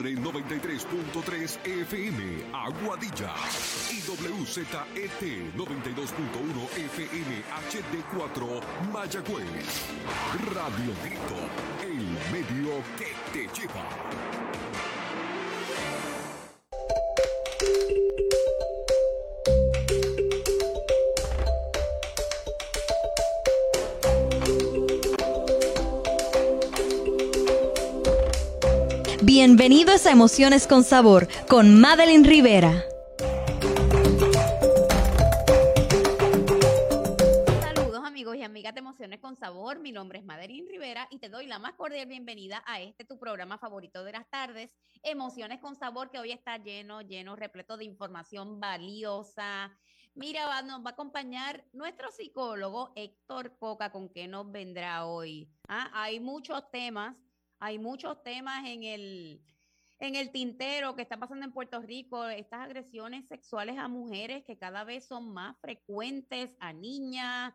93.3 FM, Aguadilla. Y WZET 92.1 FM, HD4, Mayagüez. Radio Grito, el medio que te lleva. Bienvenidos a Emociones con Sabor, con Madeline Rivera. Saludos amigos y amigas de Emociones con Sabor, mi nombre es Madeline Rivera y te doy la más cordial bienvenida a tu programa favorito de las tardes, Emociones con Sabor, que hoy está lleno, repleto de información valiosa. Mira, nos va a acompañar nuestro psicólogo Héctor Coca. ¿Con qué nos vendrá hoy? Hay muchos temas en el tintero que está pasando en Puerto Rico, estas agresiones sexuales a mujeres que cada vez son más frecuentes, a niñas,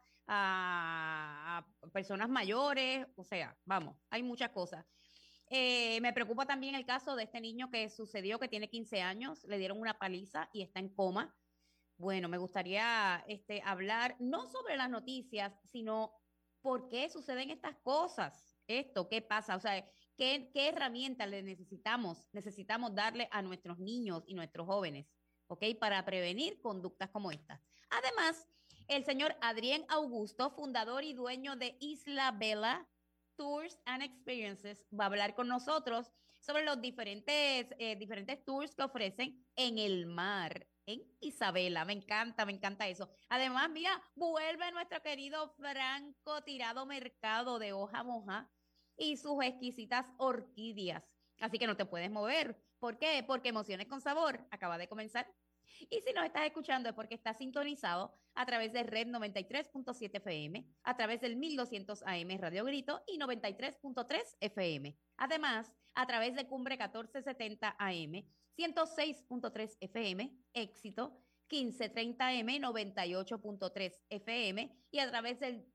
a personas mayores, o sea, vamos, hay muchas cosas. Me preocupa también el caso de este niño que sucedió, que tiene 15 años, le dieron una paliza y está en coma. Bueno, me gustaría hablar no sobre las noticias, sino por qué suceden estas cosas. ¿Qué pasa? O sea, ¿qué herramientas necesitamos darle a nuestros niños y nuestros jóvenes, ¿ok? Para prevenir conductas como estas. Además, el señor Adrián Augusto, fundador y dueño de Isla Bella Tours and Experiences, va a hablar con nosotros sobre los diferentes tours que ofrecen en el mar, en Isabela. Me encanta eso. Además, mira, vuelve nuestro querido Franco Tirado Mercado de Hoja Moja y sus exquisitas orquídeas. Así que no te puedes mover. ¿Por qué? Porque Emociones con Sabor acaba de comenzar. Y si nos estás escuchando es porque estás sintonizado a través de Red 93.7 FM, a través del 1200 AM Radio Grito y 93.3 FM. Además, a través de Cumbre 1470 AM, 106.3 FM, Éxito, 1530M, 98.3 FM y a través del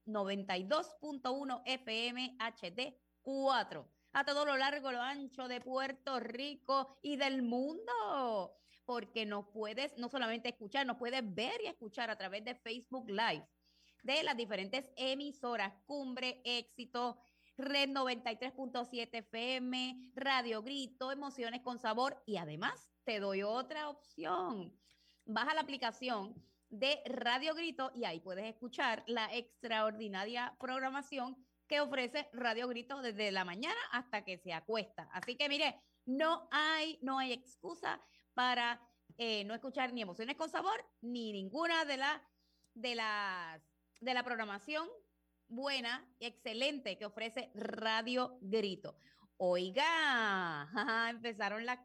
92.1 FM HD4. A todo lo largo, lo ancho de Puerto Rico y del mundo. Porque nos puedes no solamente escuchar, nos puedes ver y escuchar a través de Facebook Live de las diferentes emisoras: Cumbre, Éxito, Red 93.7 FM, Radio Grito, Emociones con Sabor. Y además te doy otra opción. Baja la aplicación de Radio Grito y ahí puedes escuchar la extraordinaria programación que ofrece Radio Grito desde la mañana hasta que se acuesta. Así que mire, no hay excusa para no escuchar ni Emociones con Sabor ni ninguna de la programación buena, excelente que ofrece Radio Grito. Oiga, empezaron las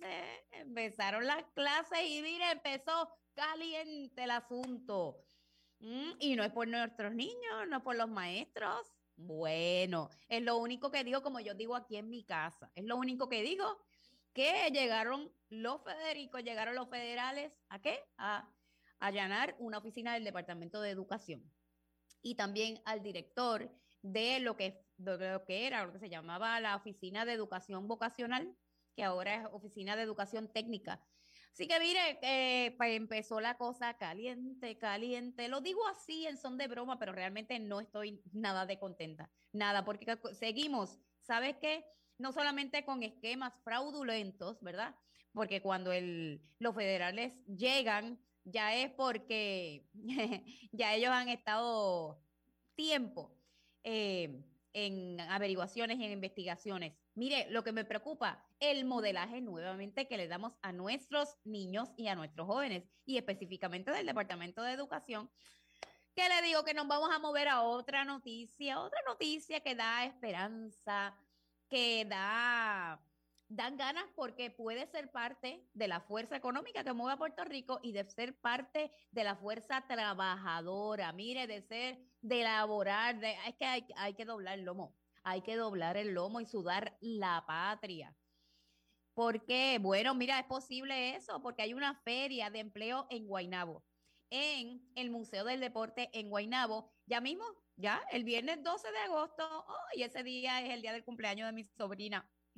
clases y mire, empezó caliente el asunto. Y no es por nuestros niños, no es por los maestros. Bueno, es lo único que digo, como yo digo aquí en mi casa, es lo único que digo, que llegaron los federales, ¿a qué? A allanar una oficina del Departamento de Educación y también al director de lo que se llamaba la Oficina de Educación Vocacional, que ahora es Oficina de Educación Técnica. Así que mire, pues empezó la cosa caliente. Lo digo así en son de broma, pero realmente no estoy nada de contenta. Nada, porque seguimos, ¿sabes qué? No solamente con esquemas fraudulentos, ¿verdad? Porque cuando los federales llegan, ya es porque ya ellos han estado tiempo en averiguaciones y en investigaciones. Mire, lo que me preocupa, el modelaje nuevamente que le damos a nuestros niños y a nuestros jóvenes, y específicamente del Departamento de Educación, que le digo que nos vamos a mover a otra noticia que da esperanza, que dan ganas, porque puede ser parte de la fuerza económica que mueve a Puerto Rico y de ser parte de la fuerza trabajadora, mire, de elaborar, es que hay que doblar el lomo y sudar la patria. Porque, bueno, mira, es posible eso, porque hay una feria de empleo en Guaynabo, en el Museo del Deporte en Guaynabo, ya mismo, ya, el viernes 12 de agosto, y ese día es el día del cumpleaños de mi sobrina. ¡Mua!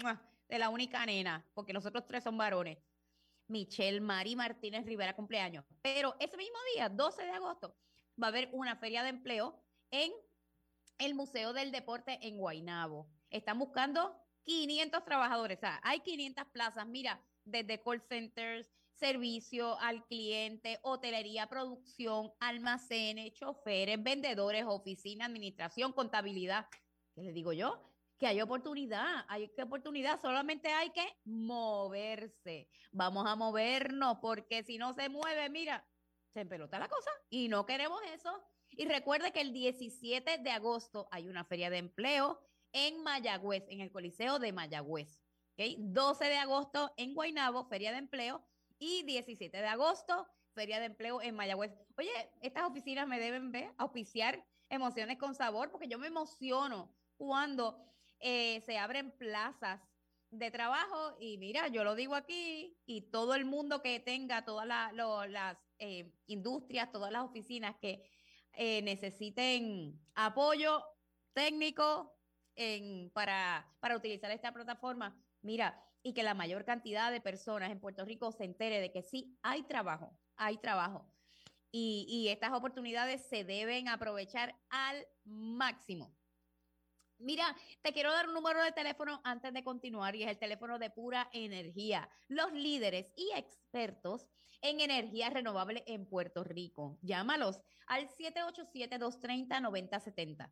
de la única nena, porque los otros tres son varones. Michelle Mari Martínez Rivera cumpleaños. Pero ese mismo día, 12 de agosto, va a haber una feria de empleo en el Museo del Deporte en Guaynabo. Están buscando 500 trabajadores, o sea, hay 500 plazas, mira, desde call centers, servicio al cliente, hotelería, producción, almacenes, choferes, vendedores, oficina, administración, contabilidad. ¿Qué les digo yo? Que hay oportunidad, solamente hay que moverse. Vamos a movernos, porque si no se mueve, mira, se empelota la cosa y no queremos eso. Y recuerde que el 17 de agosto hay una feria de empleo en Mayagüez, en el Coliseo de Mayagüez. ¿Okay? 12 de agosto en Guaynabo, feria de empleo, y 17 de agosto, feria de empleo en Mayagüez. Oye, estas oficinas me deben ver, auspiciar Emociones con Sabor, porque yo me emociono cuando se abren plazas de trabajo y mira, yo lo digo aquí y todo el mundo que tenga todas las industrias, todas las oficinas que necesiten apoyo técnico para utilizar esta plataforma, mira, y que la mayor cantidad de personas en Puerto Rico se entere de que sí, hay trabajo, hay trabajo. Y estas oportunidades se deben aprovechar al máximo. Mira, te quiero dar un número de teléfono antes de continuar y es el teléfono de Pura Energía, los líderes y expertos en energía renovable en Puerto Rico. Llámalos al 787-230-9070,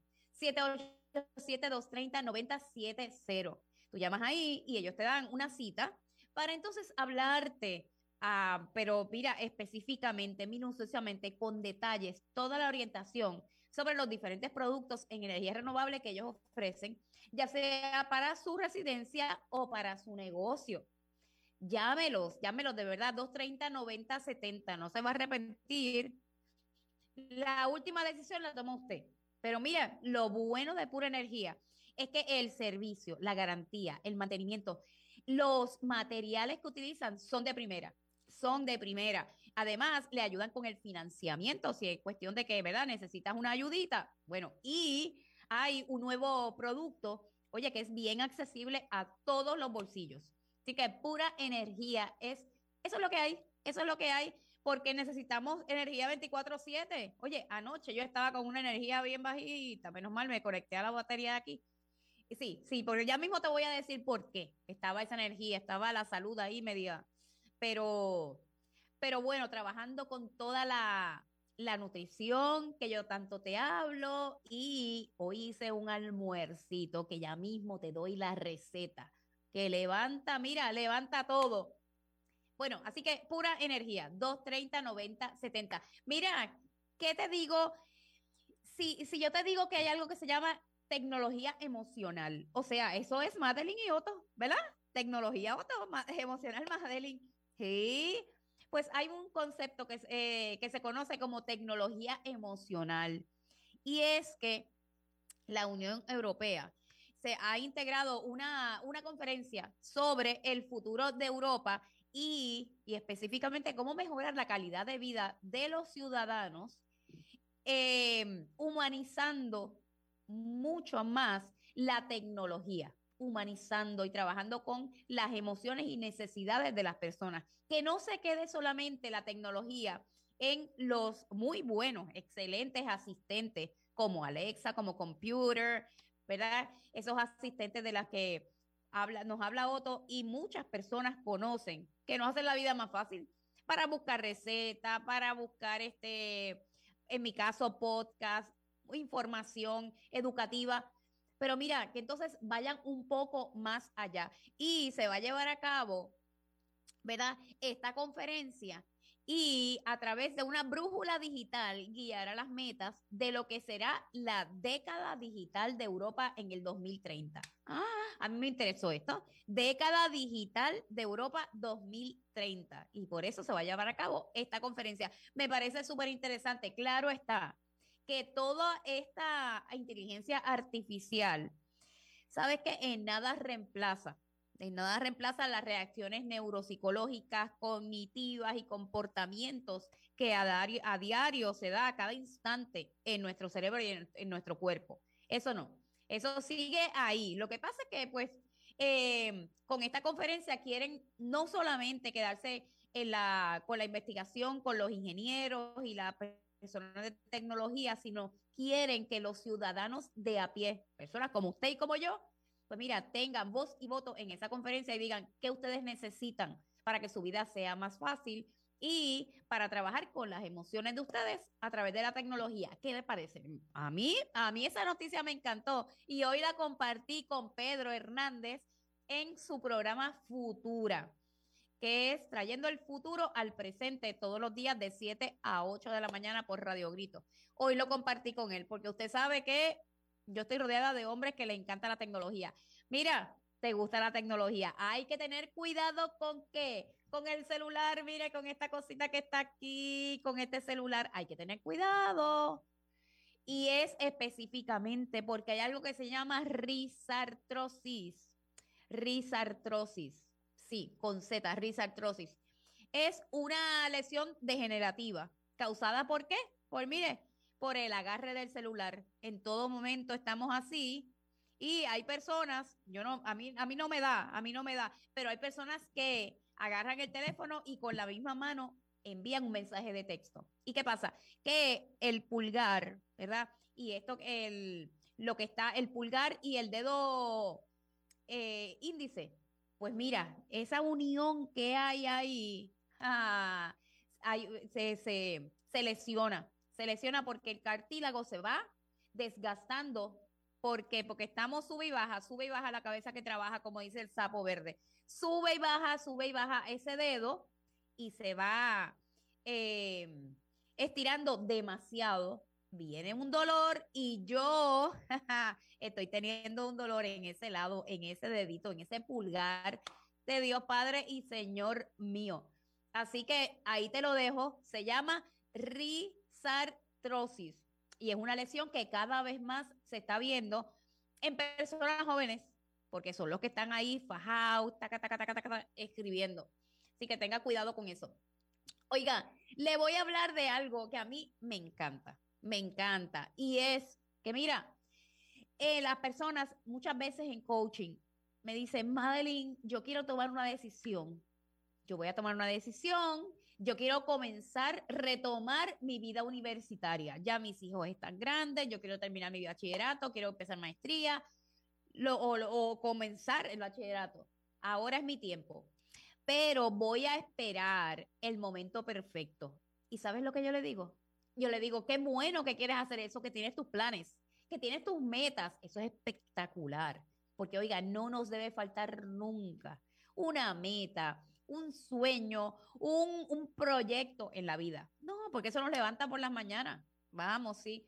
787-230-9070. Tú llamas ahí y ellos te dan una cita para entonces hablarte, pero mira, específicamente, minuciosamente, con detalles, toda la orientación sobre los diferentes productos en energía renovable que ellos ofrecen, ya sea para su residencia o para su negocio. Llámelos de verdad, 230-9070, no se va a arrepentir. La última decisión la toma usted. Pero mira, lo bueno de Pura Energía es que el servicio, la garantía, el mantenimiento, los materiales que utilizan son de primera, son de primera. Además, le ayudan con el financiamiento, si es cuestión de que, ¿verdad? Necesitas una ayudita. Bueno, y hay un nuevo producto, oye, que es bien accesible a todos los bolsillos. Así que Pura Energía eso es lo que hay, eso es lo que hay, porque necesitamos energía 24/7. Oye, anoche yo estaba con una energía bien bajita, menos mal me conecté a la batería de aquí. Sí, porque ya mismo te voy a decir por qué estaba esa energía, estaba la salud ahí media, pero, pero bueno, trabajando con toda la nutrición que yo tanto te hablo y hoy hice un almuercito que ya mismo te doy la receta, que levanta, mira, levanta todo. Bueno, así que Pura Energía, 230-9070. Mira, ¿qué te digo? Si yo te digo que hay algo que se llama tecnología emocional, o sea, eso es Madeline y Otto, ¿verdad? Tecnología Otto, emocional Madeline. Sí, pues hay un concepto que se conoce como tecnología emocional y es que la Unión Europea se ha integrado una conferencia sobre el futuro de Europa y específicamente cómo mejorar la calidad de vida de los ciudadanos, humanizando mucho más la tecnología, humanizando y trabajando con las emociones y necesidades de las personas. Que no se quede solamente la tecnología en los muy buenos, excelentes asistentes como Alexa, como Computer, ¿verdad? Esos asistentes de las que nos habla Otto y muchas personas conocen, que nos hacen la vida más fácil para buscar recetas, para buscar en mi caso, podcast, información educativa. Pero mira, que entonces vayan un poco más allá y se va a llevar a cabo, ¿verdad? Esta conferencia y a través de una brújula digital guiará las metas de lo que será la década digital de Europa en el 2030. A mí me interesó esto. Década digital de Europa 2030. Y por eso se va a llevar a cabo esta conferencia. Me parece súper interesante. Claro está que toda esta inteligencia artificial, sabes que en nada reemplaza las reacciones neuropsicológicas, cognitivas y comportamientos que a diario se da a cada instante en nuestro cerebro y en nuestro cuerpo. Eso no, eso sigue ahí. Lo que pasa es que, pues, con esta conferencia quieren no solamente quedarse con la investigación, con los ingenieros y la personas de tecnología, sino quieren que los ciudadanos de a pie, personas como usted y como yo, pues mira, tengan voz y voto en esa conferencia y digan qué ustedes necesitan para que su vida sea más fácil y para trabajar con las emociones de ustedes a través de la tecnología. ¿Qué le parece? A mí esa noticia me encantó y hoy la compartí con Pedro Hernández en su programa Futura, que es trayendo el futuro al presente todos los días de 7 a 8 de la mañana por Radio Grito. Hoy lo compartí con él porque usted sabe que yo estoy rodeada de hombres que le encanta la tecnología. Mira, te gusta la tecnología. Hay que tener cuidado con qué, con el celular, mire, con esta cosita que está aquí, con este celular. Hay que tener cuidado. Y es específicamente porque hay algo que se llama risartrosis. Risartrosis. Sí, con Z, risartrosis. Es una lesión degenerativa. ¿Causada por qué? Por, mire, por el agarre del celular. En todo momento estamos así. Y hay personas, yo no, a mí no me da, pero hay personas que agarran el teléfono y con la misma mano envían un mensaje de texto. ¿Y qué pasa? Que el pulgar, ¿verdad? Y esto, lo que está, el pulgar y el dedo índice, pues mira, esa unión que hay ahí, hay, se lesiona porque el cartílago se va desgastando. Porque estamos sube y baja la cabeza que trabaja, como dice el sapo verde. Sube y baja ese dedo y se va eh, estirando demasiado. Viene un dolor y yo estoy teniendo un dolor en ese lado, en ese dedito, en ese pulgar de Dios Padre y Señor mío. Así que ahí te lo dejo. Se llama risartrosis y es una lesión que cada vez más se está viendo en personas jóvenes, porque son los que están ahí fajados, taca, taca, taca, taca, taca, escribiendo. Así que tenga cuidado con eso. Oiga, le voy a hablar de algo que a mí me encanta, y es que mira, las personas muchas veces en coaching me dicen, Madeline, yo quiero tomar una decisión, yo voy a tomar una decisión, yo quiero comenzar, retomar mi vida universitaria, ya mis hijos están grandes, yo quiero terminar mi bachillerato, quiero empezar maestría, o comenzar el bachillerato, ahora es mi tiempo, pero voy a esperar el momento perfecto. ¿Y sabes lo que yo le digo? Yo le digo, qué bueno que quieres hacer eso, que tienes tus planes, que tienes tus metas. Eso es espectacular. Porque, oiga, no nos debe faltar nunca una meta, un sueño, un proyecto en la vida. No, porque eso nos levanta por las mañanas. Vamos, sí.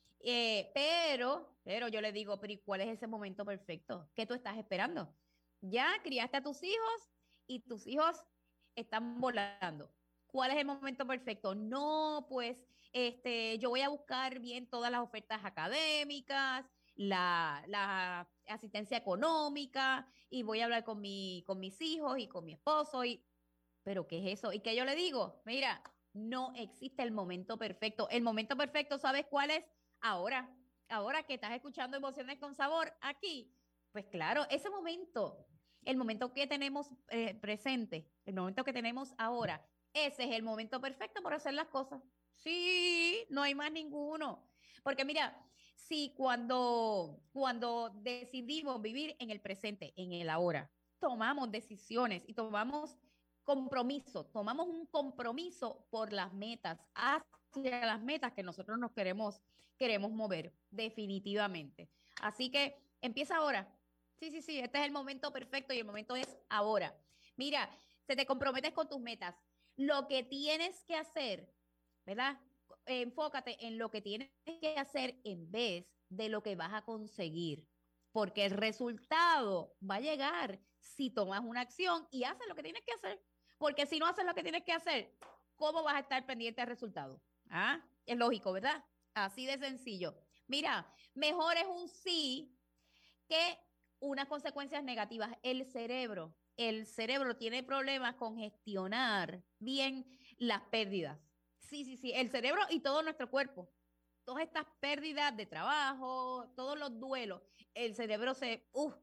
Pero yo le digo, pero ¿y cuál es ese momento perfecto? ¿Qué tú estás esperando? Ya criaste a tus hijos y tus hijos están volando. ¿Cuál es el momento perfecto? No, pues yo voy a buscar bien todas las ofertas académicas, la asistencia económica y voy a hablar con mis hijos y con mi esposo. ¿Pero qué es eso? ¿Y qué yo le digo? Mira, no existe el momento perfecto. El momento perfecto, ¿sabes cuál es? Ahora, ahora que estás escuchando Emociones con Sabor aquí. Pues claro, ese momento, el momento que tenemos presente, el momento que tenemos ahora, ese es el momento perfecto para hacer las cosas. Sí, no hay más ninguno. Porque mira, si cuando decidimos vivir en el presente, en el ahora, tomamos decisiones y tomamos un compromiso por las metas, hacia las metas que nosotros queremos mover, definitivamente. Así que empieza ahora. Sí, este es el momento perfecto y el momento es ahora. Mira, se te comprometes con tus metas. Lo que tienes que hacer, ¿verdad? Enfócate en lo que tienes que hacer en vez de lo que vas a conseguir, porque el resultado va a llegar si tomas una acción y haces lo que tienes que hacer, porque si no haces lo que tienes que hacer, ¿cómo vas a estar pendiente del resultado? ¿Ah? Es lógico, ¿verdad? Así de sencillo. Mira, mejor es un sí que unas consecuencias negativas. El cerebro tiene problemas con gestionar bien las pérdidas. Sí, el cerebro y todo nuestro cuerpo. Todas estas pérdidas de trabajo, todos los duelos, el cerebro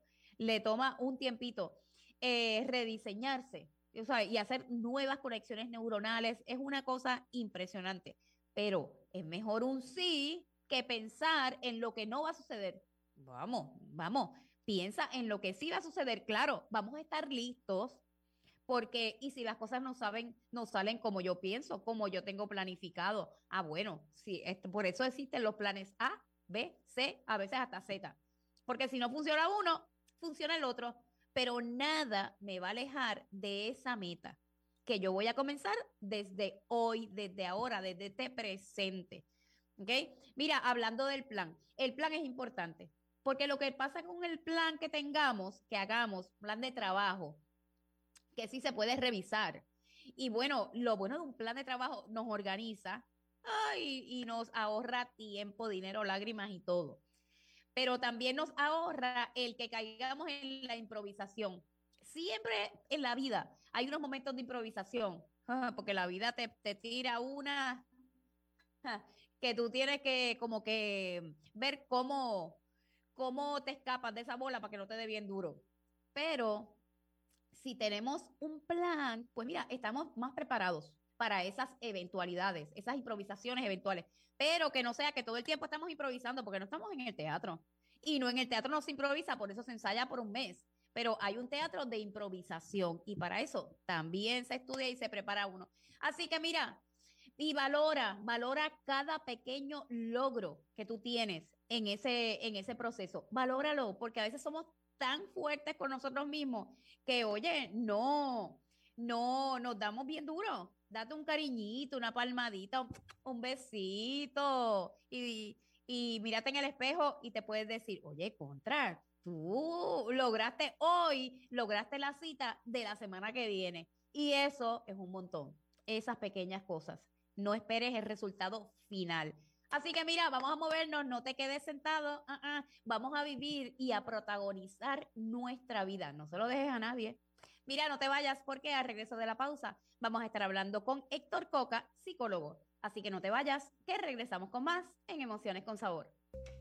le toma un tiempito rediseñarse, o sea, y hacer nuevas conexiones neuronales. Es una cosa impresionante, pero es mejor un sí que pensar en lo que no va a suceder. Vamos, piensa en lo que sí va a suceder. Claro, vamos a estar listos porque, y si las cosas no salen como yo pienso, como yo tengo planificado, bueno, sí, por eso existen los planes A, B, C, a veces hasta Z. Porque si no funciona uno, funciona el otro. Pero nada me va a alejar de esa meta que yo voy a comenzar desde hoy, desde ahora, desde este presente. ¿Ok? Mira, hablando del plan, el plan es importante. Porque lo que pasa con el plan que tengamos, que hagamos, plan de trabajo, que sí se puede revisar. Y bueno, lo bueno de un plan de trabajo nos organiza, y nos ahorra tiempo, dinero, lágrimas y todo. Pero también nos ahorra el que caigamos en la improvisación. Siempre en la vida hay unos momentos de improvisación, porque la vida te tira una que tú tienes que como que ver cómo te escapas de esa bola para que no te dé bien duro. Pero si tenemos un plan, pues mira, estamos más preparados para esas eventualidades, esas improvisaciones eventuales, pero que no sea que todo el tiempo estamos improvisando, porque no estamos en el teatro. Y no, en el teatro no se improvisa, por eso se ensaya por un mes. Pero hay un teatro de improvisación y para eso también se estudia y se prepara uno. Así que mira, y valora cada pequeño logro que tú tienes en ese proceso. Valóralo, porque a veces somos tan fuertes con nosotros mismos que, oye, no, nos damos bien duro. Date un cariñito, una palmadita, un besito y mírate en el espejo y te puedes decir, oye, contra, tú lograste la cita de la semana que viene. Y eso es un montón, esas pequeñas cosas. No esperes el resultado final. Así que mira, vamos a movernos, no te quedes sentado, vamos a vivir y a protagonizar nuestra vida. No se lo dejes a nadie. Mira, no te vayas porque al regreso de la pausa vamos a estar hablando con Héctor Coca, psicólogo. Así que no te vayas, que regresamos con más en Emociones con Sabor.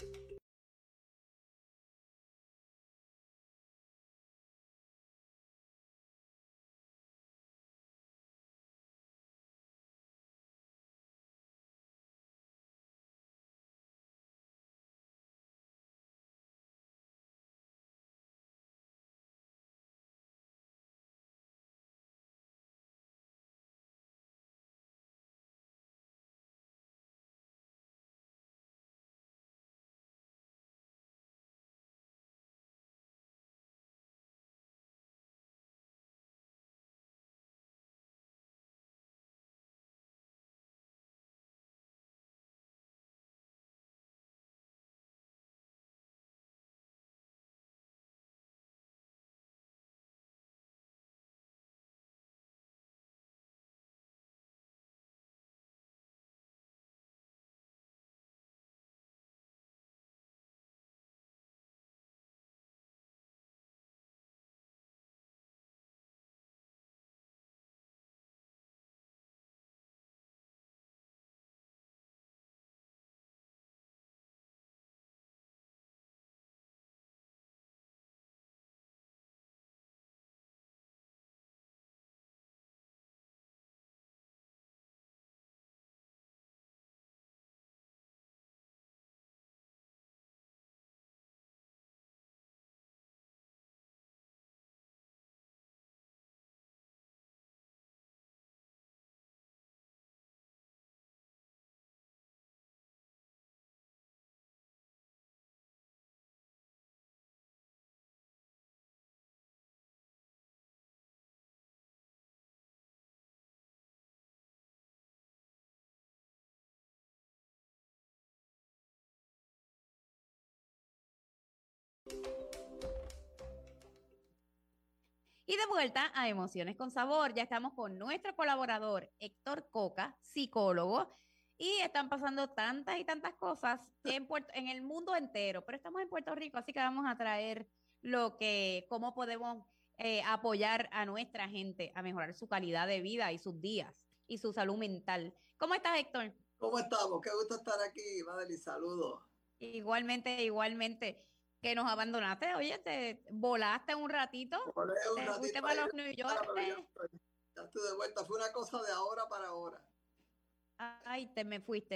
Y de vuelta a Emociones con Sabor, ya estamos con nuestro colaborador Héctor Coca, psicólogo, y están pasando tantas y tantas cosas en el mundo entero, pero estamos en Puerto Rico, así que vamos a traer cómo podemos apoyar a nuestra gente a mejorar su calidad de vida y sus días y su salud mental. ¿Cómo estás, Héctor? ¿Cómo estamos? Qué gusto estar aquí, Madeline. Saludos. Igualmente, igualmente. que nos abandonaste, oye, te volaste un ratito, Volé un te fuiste ratito para ahí, los New pero York. ya estoy de vuelta. Fue una cosa de ahora para ahora. Ay, te me fuiste.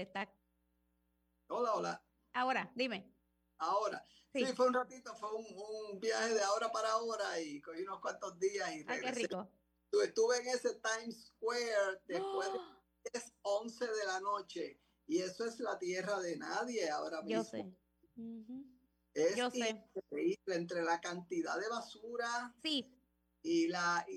Hola, hola. Ahora, dime. Ahora. Sí, Sí. fue un ratito, fue un viaje de ahora para ahora y cogí unos cuantos días y Ay, qué regresé. rico. Estuve en ese Times Square después de ¡Oh! 10, 11 de la noche y eso es la tierra de nadie ahora Yo mismo. sé. Ujú. Es Yo sé. increíble entre la cantidad de basura Sí, y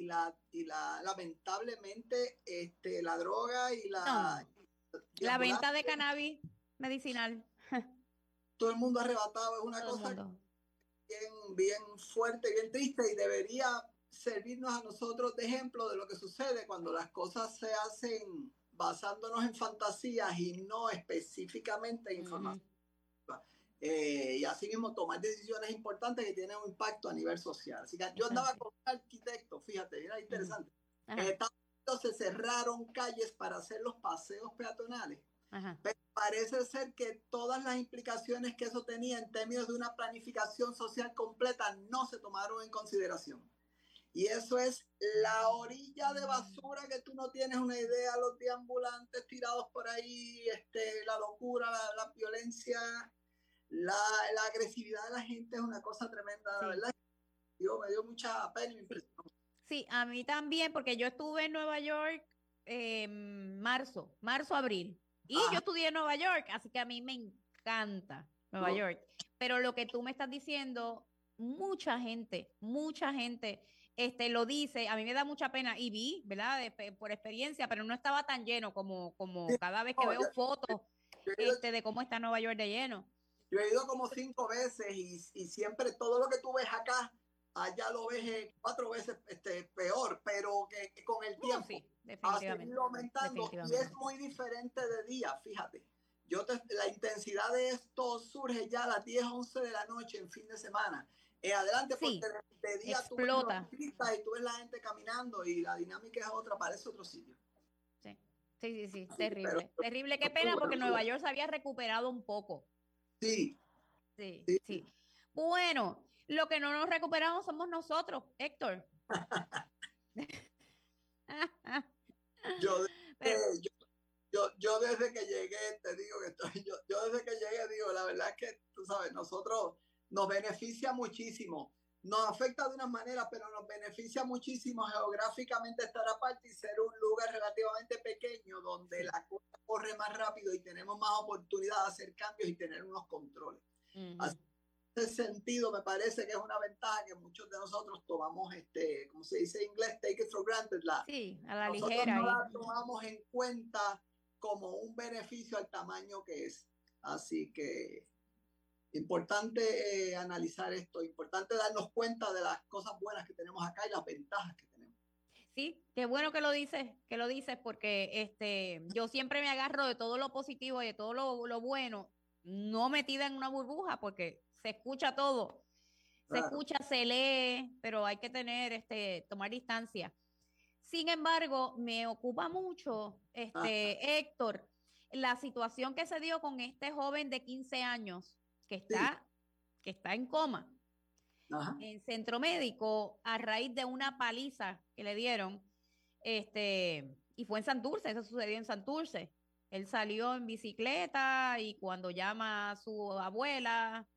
lamentablemente la droga y no. La venta de cannabis medicinal. todo el mundo arrebatado es una Todo el cosa mundo. bien fuerte, bien triste y debería servirnos a nosotros de ejemplo de lo que sucede cuando las cosas se hacen basándonos en fantasías y no específicamente en información. Y así mismo tomar decisiones importantes que tienen un impacto a nivel social. Así que yo andaba con un arquitecto, fíjate, era interesante. En Estados Unidos se cerraron calles para hacer los paseos peatonales. Pero parece ser que todas las implicaciones que eso tenía en términos de una planificación social completa no se tomaron en consideración. Y eso es la orilla de basura que tú no tienes una idea, los deambulantes tirados por ahí, la locura, la violencia, la agresividad de la gente es una cosa tremenda, sí. La verdad. Me dio mucha pena y me impresionó. Sí, a mí también, porque yo estuve en Nueva York marzo, abril. Y yo estudié en Nueva York, así que a mí me encanta Nueva York. Pero lo que tú me estás diciendo, mucha gente lo dice. A mí me da mucha pena y vi, ¿verdad? Por experiencia, pero no estaba tan lleno como cada vez que veo fotos de cómo está Nueva York de lleno. Yo he ido como 5 veces y siempre todo lo que tú ves acá, allá lo ves 4 veces peor, pero que con el tiempo sí, ha seguido aumentando y es muy diferente de día, fíjate. La intensidad de esto surge ya a las 10, 11 de la noche en fin de semana. Adelante, sí, porque de día explota. Tú ves los pistas y tú ves la gente caminando y la dinámica es otra, parece otro sitio. Sí, terrible. Terrible, qué pena, porque Nueva York se había recuperado un poco. Sí. Bueno, lo que no nos recuperamos somos nosotros, Héctor. Yo desde que llegué, te digo que yo desde que llegué, digo, la verdad es que, tú sabes, nosotros nos beneficia muchísimo. Nos afecta de una manera, pero nos beneficia muchísimo geográficamente estar aparte y ser un lugar relativamente pequeño donde la cosa corre más rápido y tenemos más oportunidad de hacer cambios y tener unos controles. Así, en ese sentido, me parece que es una ventaja que muchos de nosotros tomamos, como se dice en inglés, take it for granted. A la nosotros ligera. No la tomamos en cuenta como un beneficio al tamaño que es. Así que importante analizar esto, importante darnos cuenta de las cosas buenas que tenemos acá y las ventajas que tenemos. Sí, qué bueno que lo dices, porque yo siempre me agarro de todo lo positivo y de todo lo bueno, no metida en una burbuja, porque se escucha todo, se escucha, se lee, pero hay que tener, tomar distancia. Sin embargo, me ocupa mucho, Héctor, la situación que se dio con este joven de 15 años que está en coma en centro médico a raíz de una paliza que le dieron, y fue en Santurce, eso sucedió en Santurce. Él salió en bicicleta y cuando llama a su abuela,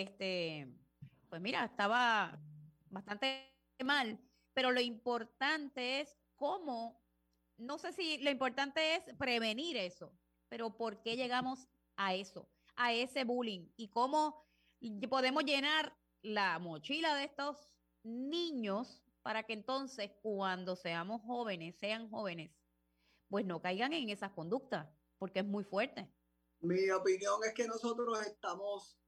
pues mira, estaba bastante mal, pero lo importante es cómo, no sé si lo importante es prevenir eso, pero ¿por qué llegamos a eso, a ese bullying? Y cómo podemos llenar la mochila de estos niños para que entonces cuando sean jóvenes, pues no caigan en esas conductas, porque es muy fuerte. Mi opinión es que nosotros estamos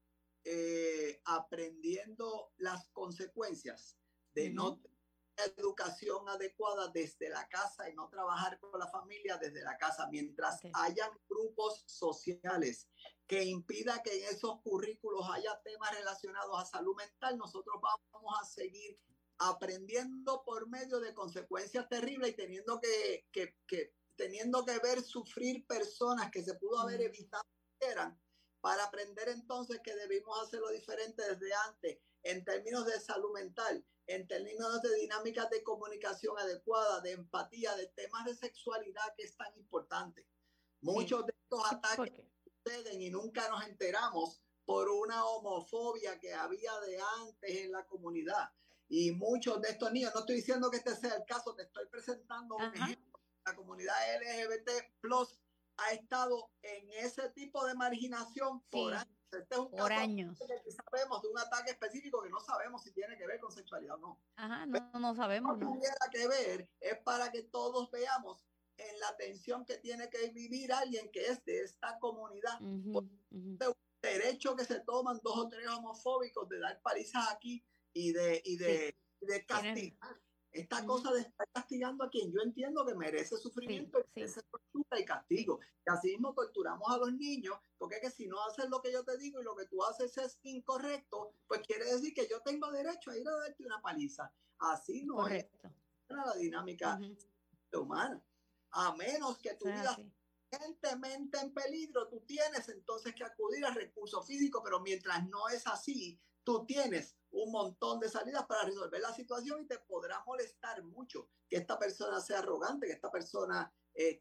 aprendiendo las consecuencias de no tener educación adecuada desde la casa y no trabajar con la familia desde la casa, mientras hayan grupos sociales que impida que en esos currículos haya temas relacionados a salud mental, nosotros vamos a seguir aprendiendo por medio de consecuencias terribles y teniendo que ver sufrir personas que se pudo haber evitado eran para aprender entonces que debimos hacerlo diferente desde antes, en términos de salud mental, en términos de dinámicas de comunicación adecuada, de empatía, de temas de sexualidad que es tan importante. Muchos de estos ataques suceden y nunca nos enteramos por una homofobia que había de antes en la comunidad. Y muchos de estos niños, no estoy diciendo que este sea el caso, te estoy presentando un ejemplo. La comunidad LGBT+ ha estado en ese tipo de marginación por años. Este es un por caso años. que sabemos de un ataque específico que no sabemos si tiene que ver con sexualidad o no. No sabemos. No tuviera que ver, es para que todos veamos en la tensión que tiene que vivir alguien que es de esta comunidad. De un derecho que se toman 2 o 3 homofóbicos de dar palizas aquí y de castigar. Esta cosa de estar castigando a quien yo entiendo que merece sufrimiento, merece tortura y castigo. Y así mismo torturamos a los niños, porque es que si no haces lo que yo te digo y lo que tú haces es incorrecto, pues quiere decir que yo tengo derecho a ir a darte una paliza. Así no es la dinámica humana. A menos que tu vida urgentemente en peligro, tú tienes entonces que acudir a recursos físicos, pero mientras no es así, tú tienes un montón de salidas para resolver la situación y te podrá molestar mucho que esta persona sea arrogante, que esta persona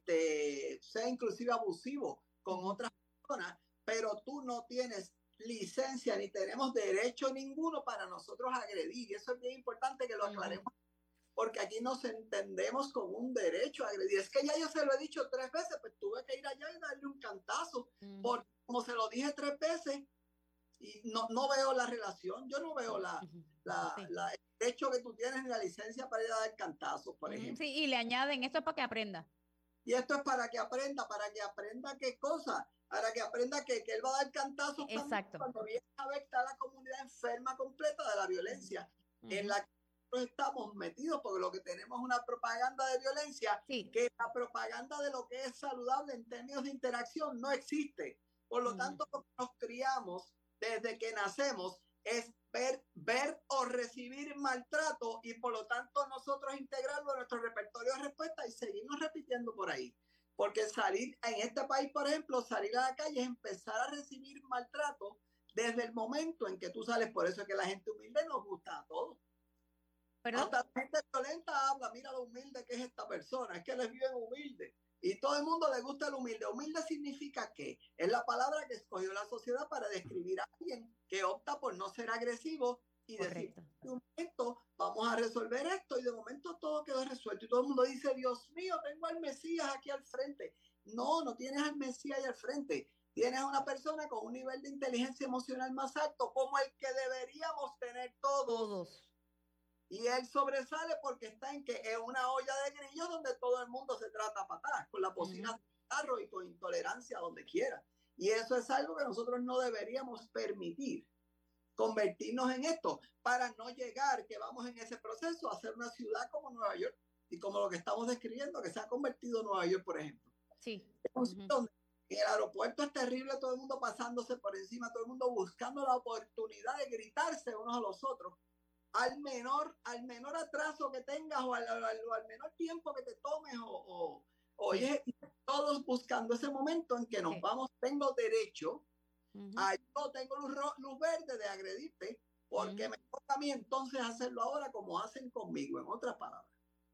sea inclusive abusivo con otras personas, pero tú no tienes licencia ni tenemos derecho ninguno para nosotros agredir. Y eso es bien importante que lo aclaremos, porque aquí nos entendemos con un derecho a agredir. Es que ya yo se lo he dicho 3 veces, pues tuve que ir allá y darle un cantazo, porque como se lo dije 3 veces, y no veo la relación, yo no veo el derecho que tú tienes en la licencia para ir a dar cantazos, por ejemplo. Sí, y le añaden, esto es para que aprenda. Y esto es para que aprenda qué cosa, para que aprenda que él va a dar cantazos también cuando viene a ver está la comunidad enferma completa de la violencia en la que nosotros estamos metidos, porque lo que tenemos es una propaganda de violencia, que la propaganda de lo que es saludable en términos de interacción no existe. Por lo tanto, nos criamos desde que nacemos es ver o recibir maltrato y por lo tanto nosotros integrarlo en nuestro repertorio de respuesta y seguirnos repitiendo por ahí. Porque salir en este país, por ejemplo, salir a la calle es empezar a recibir maltrato desde el momento en que tú sales. Por eso es que la gente humilde nos gusta a todos. Hasta la gente violenta habla, mira lo humilde que es esta persona, es que él es bien humilde. Y todo el mundo le gusta el humilde. Humilde significa que es la palabra que escogió la sociedad para describir a alguien que opta por no ser agresivo y decir, de un momento vamos a resolver esto, y de momento todo quedó resuelto. Y todo el mundo dice, Dios mío, tengo al Mesías aquí al frente. No tienes al Mesías ahí al frente. Tienes a una persona con un nivel de inteligencia emocional más alto, como el que deberíamos tener todos. Y él sobresale porque está en que es una olla de grillos donde todo el mundo se trata a patadas, con la bocina de carro y con intolerancia donde quiera. Y eso es algo que nosotros no deberíamos permitir, convertirnos en esto, para no llegar, que vamos en ese proceso, a ser una ciudad como Nueva York, y como lo que estamos describiendo, que se ha convertido en Nueva York, por ejemplo. Donde en el aeropuerto es terrible, todo el mundo pasándose por encima, todo el mundo buscando la oportunidad de gritarse unos a los otros. Al menor atraso que tengas o al menor tiempo que te tomes oye, todos buscando ese momento en que nos vamos, tengo derecho yo tengo luz verde de agredirte porque me toca a mí entonces hacerlo ahora como hacen conmigo, en otras palabras.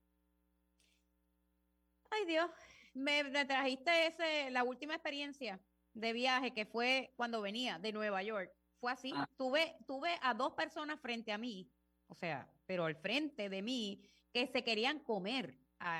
Ay Dios, me trajiste la última experiencia de viaje que fue cuando venía de Nueva York. Fue así, tuve a 2 personas frente a mí, o sea, pero al frente de mí, que se querían comer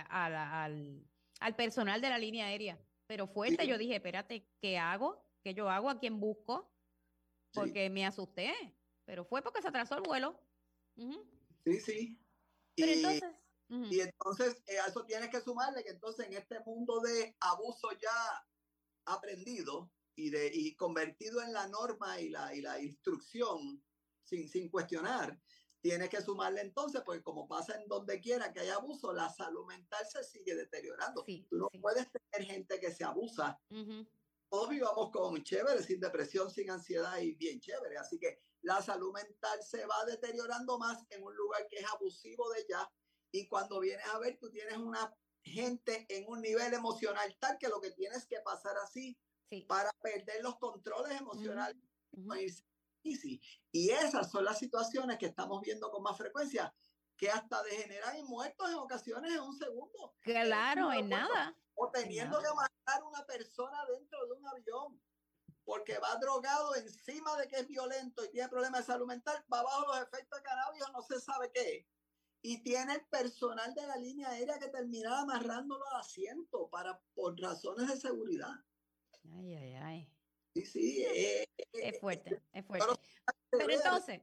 al personal de la línea aérea. Pero fuerte, yo dije, espérate, ¿qué hago? ¿Qué yo hago? ¿A quién busco? Porque me asusté, pero fue porque se atrasó el vuelo. Sí. Y entonces a eso tienes que sumarle que entonces en este mundo de abuso ya aprendido y convertido en la norma y la instrucción sin cuestionar, tienes que sumarle entonces, porque como pasa en donde quiera que haya abuso, la salud mental se sigue deteriorando. Tú no puedes tener gente que se abusa. Todos vivamos con chévere, sin depresión, sin ansiedad y bien chévere. Así que la salud mental se va deteriorando más en un lugar que es abusivo de ya. Y cuando vienes a ver, tú tienes una gente en un nivel emocional tal que lo que tienes que pasar así para perder los controles emocionales. Ujú. Y esas son las situaciones que estamos viendo con más frecuencia, que hasta degeneran en muertos en ocasiones en un segundo. Claro, en nada. O teniendo que matar a una persona dentro de un avión, porque va drogado encima de que es violento y tiene problemas de salud mental, va bajo los efectos de cannabis o no se sabe qué. Y tiene el personal de la línea aérea que termina amarrándolo al asiento por razones de seguridad. Ay, ay, ay. Sí, es fuerte, es fuerte. Pero entonces,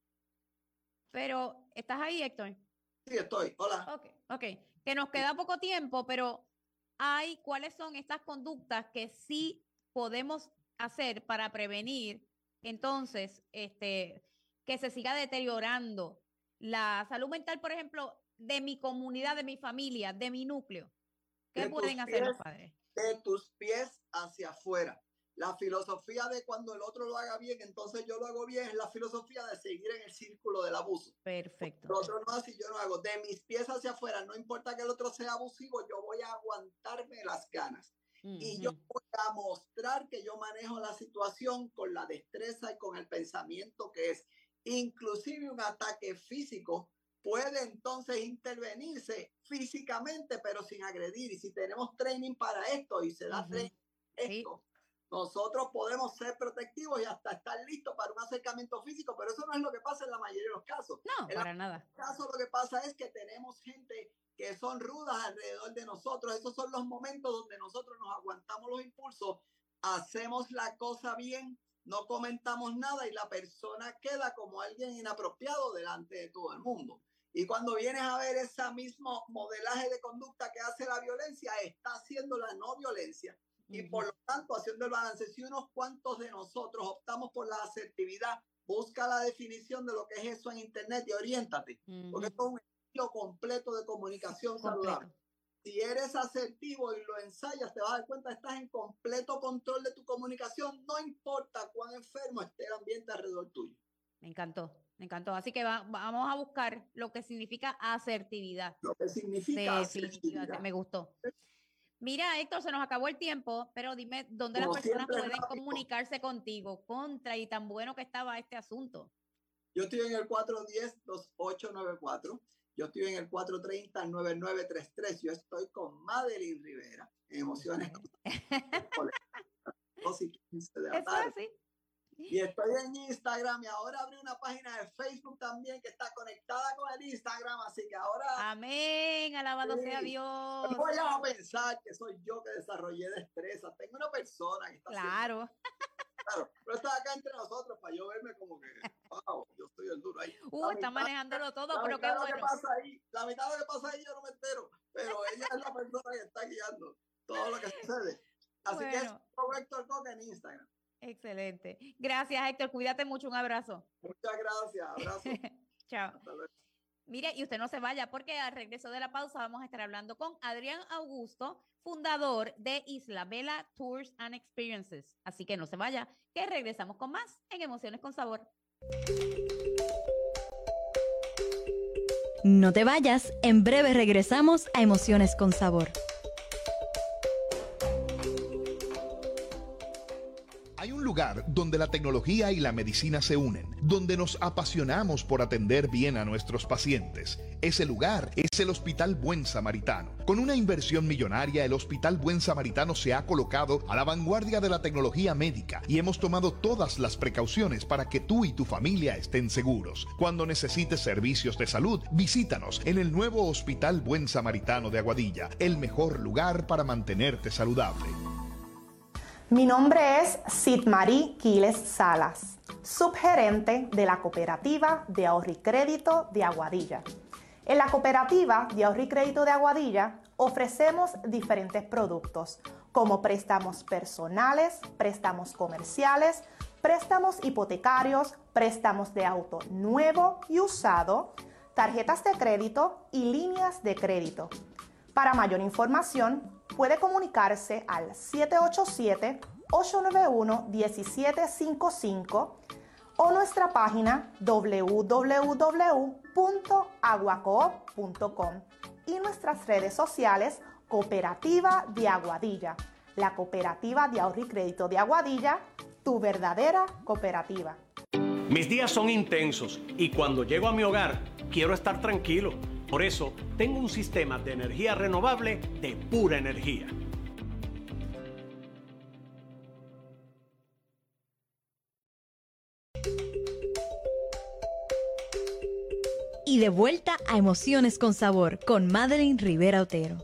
¿estás ahí, Héctor? Sí, estoy. Hola. Ok. Que nos queda poco tiempo, pero ¿cuáles son estas conductas que sí podemos hacer para prevenir, entonces, que se siga deteriorando la salud mental, por ejemplo, de mi comunidad, de mi familia, de mi núcleo? ¿Qué pueden hacer los padres? De tus pies hacia afuera. La filosofía de cuando el otro lo haga bien, entonces yo lo hago bien, es la filosofía de seguir en el círculo del abuso. Perfecto. El otro no hace y yo no hago. De mis pies hacia afuera, no importa que el otro sea abusivo, yo voy a aguantarme las ganas. Y yo voy a mostrar que yo manejo la situación con la destreza y con el pensamiento que es. Inclusive un ataque físico puede entonces intervenirse físicamente, pero sin agredir. Y si tenemos training para esto y se da training esto, nosotros podemos ser protectivos y hasta estar listos para un acercamiento físico, pero eso no es lo que pasa en la mayoría de los casos. No, para nada. En los casos lo que pasa es que tenemos gente que son rudas alrededor de nosotros. Esos son los momentos donde nosotros nos aguantamos los impulsos, hacemos la cosa bien, no comentamos nada y la persona queda como alguien inapropiado delante de todo el mundo. Y cuando vienes a ver ese mismo modelaje de conducta que hace la violencia, está haciendo la no violencia. Y por lo tanto, haciendo el balance, si unos cuantos de nosotros optamos por la asertividad, busca la definición de lo que es eso en internet y oriéntate, porque esto es un estilo completo de comunicación saludable. Si eres asertivo y lo ensayas, te vas a dar cuenta que estás en completo control de tu comunicación, no importa cuán enfermo esté el ambiente alrededor tuyo. Me encantó. Así que vamos a buscar lo que significa asertividad. Lo que significa asertividad. Me gustó. Mira, Héctor, se nos acabó el tiempo, pero dime dónde las personas pueden comunicarse contigo y tan bueno que estaba este asunto. Yo estoy en el 410-2894. Yo estoy en el 430-9933. Yo estoy con Madeline Rivera en Emociones. 2 y 15 de la tarde. Así. Y estoy en Instagram y ahora abrí una página de Facebook también que está conectada con el Instagram, así que ahora... Amén, alabado sea Dios. No voy a pensar que soy yo que desarrollé destreza. Tengo una persona que está Claro, pero está acá entre nosotros para yo verme como que, wow, yo soy el duro ahí. Está manejándolo todo, pero qué bueno. La mitad de lo que pasa ahí yo no me entero, pero ella es la persona que está guiando todo lo que sucede. Así que es Héctor Coca en Instagram. Excelente. Gracias, Héctor. Cuídate mucho. Un abrazo. Muchas gracias. Abrazo. Chao. Mire, y usted no se vaya porque al regreso de la pausa vamos a estar hablando con Adrián Augusto, fundador de Isla Vela Tours and Experiences. Así que no se vaya, que regresamos con más en Emociones con Sabor. No te vayas, en breve regresamos a Emociones con Sabor. Hay un lugar donde la tecnología y la medicina se unen, donde nos apasionamos por atender bien a nuestros pacientes. Ese lugar es el Hospital Buen Samaritano. Con una inversión millonaria, el Hospital Buen Samaritano se ha colocado a la vanguardia de la tecnología médica y hemos tomado todas las precauciones para que tú y tu familia estén seguros. Cuando necesites servicios de salud, visítanos en el nuevo Hospital Buen Samaritano de Aguadilla, el mejor lugar para mantenerte saludable. Mi nombre es Sidmarí Quiles Salas, subgerente de la Cooperativa de Ahorro y Crédito de Aguadilla. En la Cooperativa de Ahorro y Crédito de Aguadilla ofrecemos diferentes productos como préstamos personales, préstamos comerciales, préstamos hipotecarios, préstamos de auto nuevo y usado, tarjetas de crédito y líneas de crédito. Para mayor información, puede comunicarse al 787-891-1755 o nuestra página www.aguacoop.com y nuestras redes sociales Cooperativa de Aguadilla. la Cooperativa de Ahorro y Crédito de Aguadilla, tu verdadera cooperativa. Mis días son intensos y cuando llego a mi hogar quiero estar tranquilo. Por eso tengo un sistema de energía renovable de Pura Energía. Y de vuelta a Emociones con Sabor con Madeline Rivera Otero.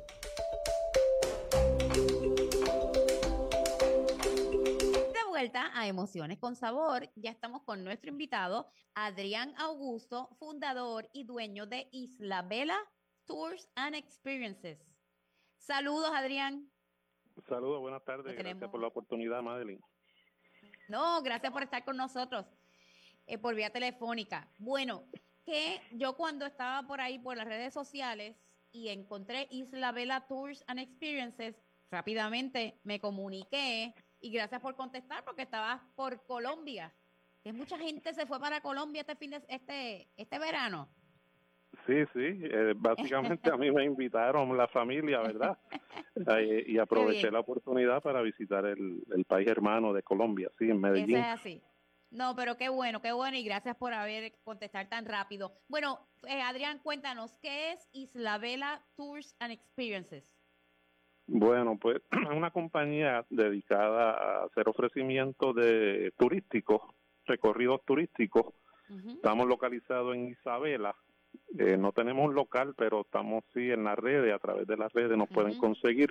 A Emociones con Sabor, ya estamos con nuestro invitado Adrián Augusto, fundador y dueño de Isabela Tours and Experiences. Saludos, Adrián. Saludos, buenas tardes, gracias por la oportunidad, Madeline. No, gracias por estar con nosotros por vía telefónica. Bueno, que yo cuando estaba por ahí por las redes sociales y encontré Isabela Tours and Experiences, rápidamente me comuniqué. Y gracias por contestar, porque estabas por Colombia. Que mucha gente se fue para Colombia este verano. Sí, básicamente a mí me invitaron la familia, ¿verdad? Y aproveché la oportunidad para visitar el país hermano de Colombia, sí, en Medellín. Eso es así. No, pero qué bueno, y gracias por haber contestar tan rápido. Bueno, Adrián, cuéntanos, ¿qué es Isabela Tours and Experiences? Bueno, pues es una compañía dedicada a hacer ofrecimientos turísticos, recorridos turísticos. Estamos localizados en Isabela. No tenemos un local, pero estamos sí en las redes, a través de las redes nos pueden conseguir.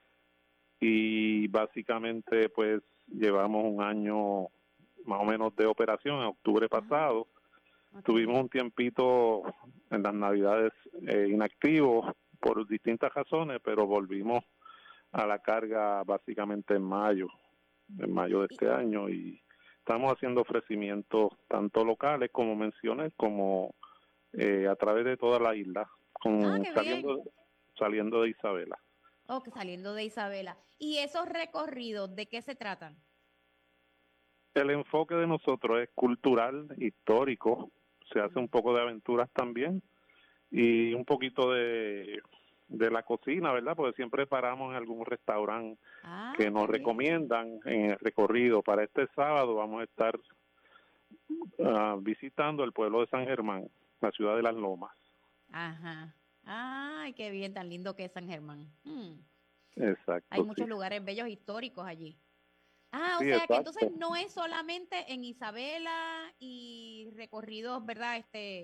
Y básicamente pues llevamos un año más o menos de operación, en octubre pasado. Tuvimos un tiempito en las Navidades inactivos por distintas razones, pero volvimos a la carga básicamente en mayo de este año, y estamos haciendo ofrecimientos tanto locales como mencioné, como a través de toda la isla, saliendo de Isabela. Saliendo de Isabela. ¿Y esos recorridos de qué se tratan? El enfoque de nosotros es cultural, histórico, se hace un poco de aventuras también, y un poquito de la cocina, ¿verdad? Porque siempre paramos en algún restaurante que nos recomiendan en el recorrido. Para este sábado vamos a estar visitando el pueblo de San Germán, la ciudad de Las Lomas. Ajá. Ay, qué bien, tan lindo que es San Germán. Exacto. Hay muchos lugares bellos históricos allí. Sí, o sea exacto. que entonces no es solamente en Isabela y recorridos, ¿verdad?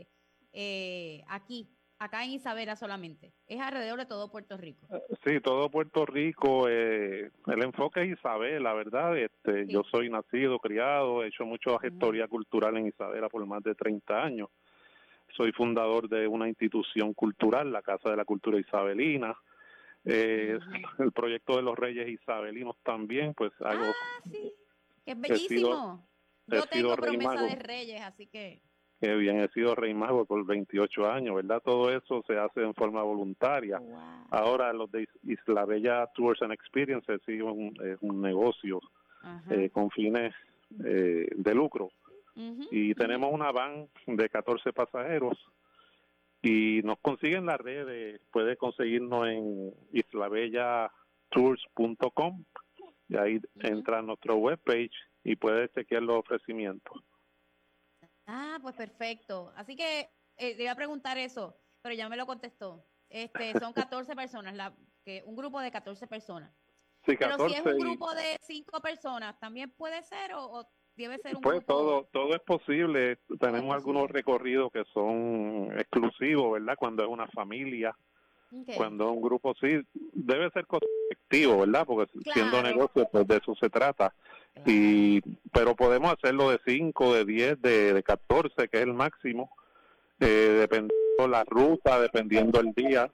Acá en Isabela solamente, es alrededor de todo Puerto Rico. Sí, todo Puerto Rico, el enfoque es Isabela, ¿verdad? Sí. Yo soy nacido, criado, he hecho mucha gestoría cultural en Isabela por más de 30 años. Soy fundador de una institución cultural, la Casa de la Cultura Isabelina. El proyecto de los Reyes Isabelinos también, pues algo... sí, que es bellísimo. Yo tengo promesa de Reyes, así que... Qué bien, he sido rey mago por 28 años, ¿verdad? Todo eso se hace en forma voluntaria. Wow. Ahora, los de Isabela Tours and Experiences sí es un negocio con fines de lucro. Y tenemos una van de 14 pasajeros y nos consiguen las redes. Puede conseguirnos en isabelatours.com y ahí entra a nuestro webpage y puede chequear los ofrecimientos. Pues perfecto. Así que le iba a preguntar eso, pero ya me lo contestó. Son 14 personas, un grupo de 14 personas. Sí, 14, pero si es un grupo de 5 personas, ¿también puede ser o debe ser un pues grupo? Todo es posible. Tenemos algunos recorridos que son exclusivos, ¿verdad? Cuando es una familia. Cuando es un grupo, sí, debe ser colectivo, ¿verdad? Porque siendo negocio, pues de eso se trata. Pero podemos hacerlo de 5, de 10, de 14, que es el máximo, dependiendo la ruta, dependiendo el día,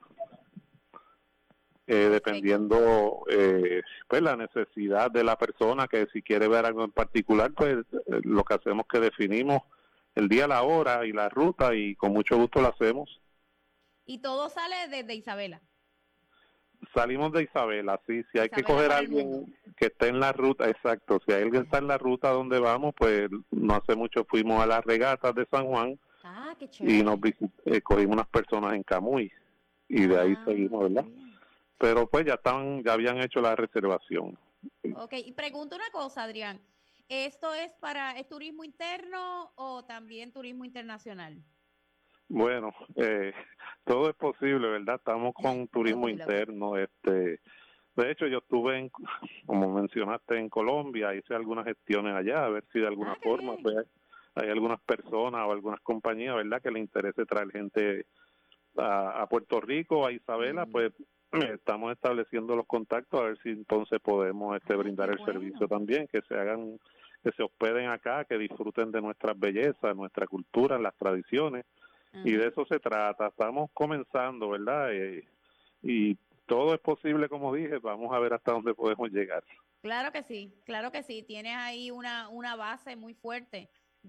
dependiendo pues la necesidad de la persona, que si quiere ver algo en particular, pues lo que hacemos es que definimos el día, la hora y la ruta, y con mucho gusto lo hacemos. ¿Y todo sale desde Isabela? Salimos de Isabela, sí. Si hay que coger a alguien que esté en la ruta, exacto. Si hay alguien que está en la ruta donde vamos, pues no hace mucho fuimos a las regatas de San Juan. Qué chévere. Y cogimos unas personas en Camuy y de ahí seguimos, ¿verdad? Pero pues ya habían hecho la reservación. Ok, y pregunto una cosa, Adrián. ¿Esto es turismo interno o también turismo internacional? Bueno, todo es posible, ¿verdad? Estamos con turismo Posible, ok. interno. De hecho, yo estuve, como mencionaste, en Colombia, hice algunas gestiones allá, a ver si de alguna Qué forma bien. pues, hay algunas personas o algunas compañías, ¿verdad?, que le interese traer gente a Puerto Rico, a Isabela, pues estamos estableciendo los contactos a ver si entonces podemos brindar Qué el servicio bueno. también, que se hospeden acá, que disfruten de nuestras bellezas, nuestra cultura, las tradiciones, y de eso se trata. Estamos comenzando, ¿verdad? Y todo es posible, como dije, vamos a ver hasta dónde podemos llegar. Claro que sí, claro que sí. Tienes ahí una base muy fuerte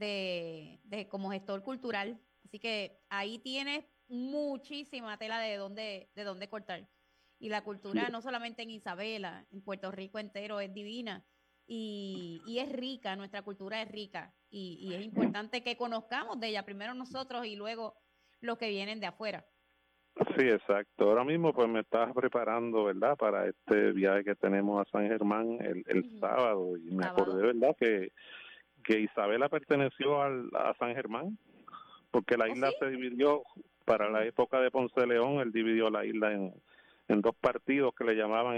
de como gestor cultural. Así que ahí tienes muchísima tela de dónde cortar. Y la cultura, no solamente en Isabela, en Puerto Rico entero, es divina y es rica, nuestra cultura es rica. Y es importante que conozcamos de ella, primero nosotros y luego los que vienen de afuera. Sí, exacto. Ahora mismo pues me estaba preparando, ¿verdad?, para este viaje que tenemos a San Germán el sábado, y me acordé, ¿verdad?, que Isabela perteneció a San Germán, porque la isla se dividió para la época de Ponce de León. Él dividió la isla en dos partidos que le llamaban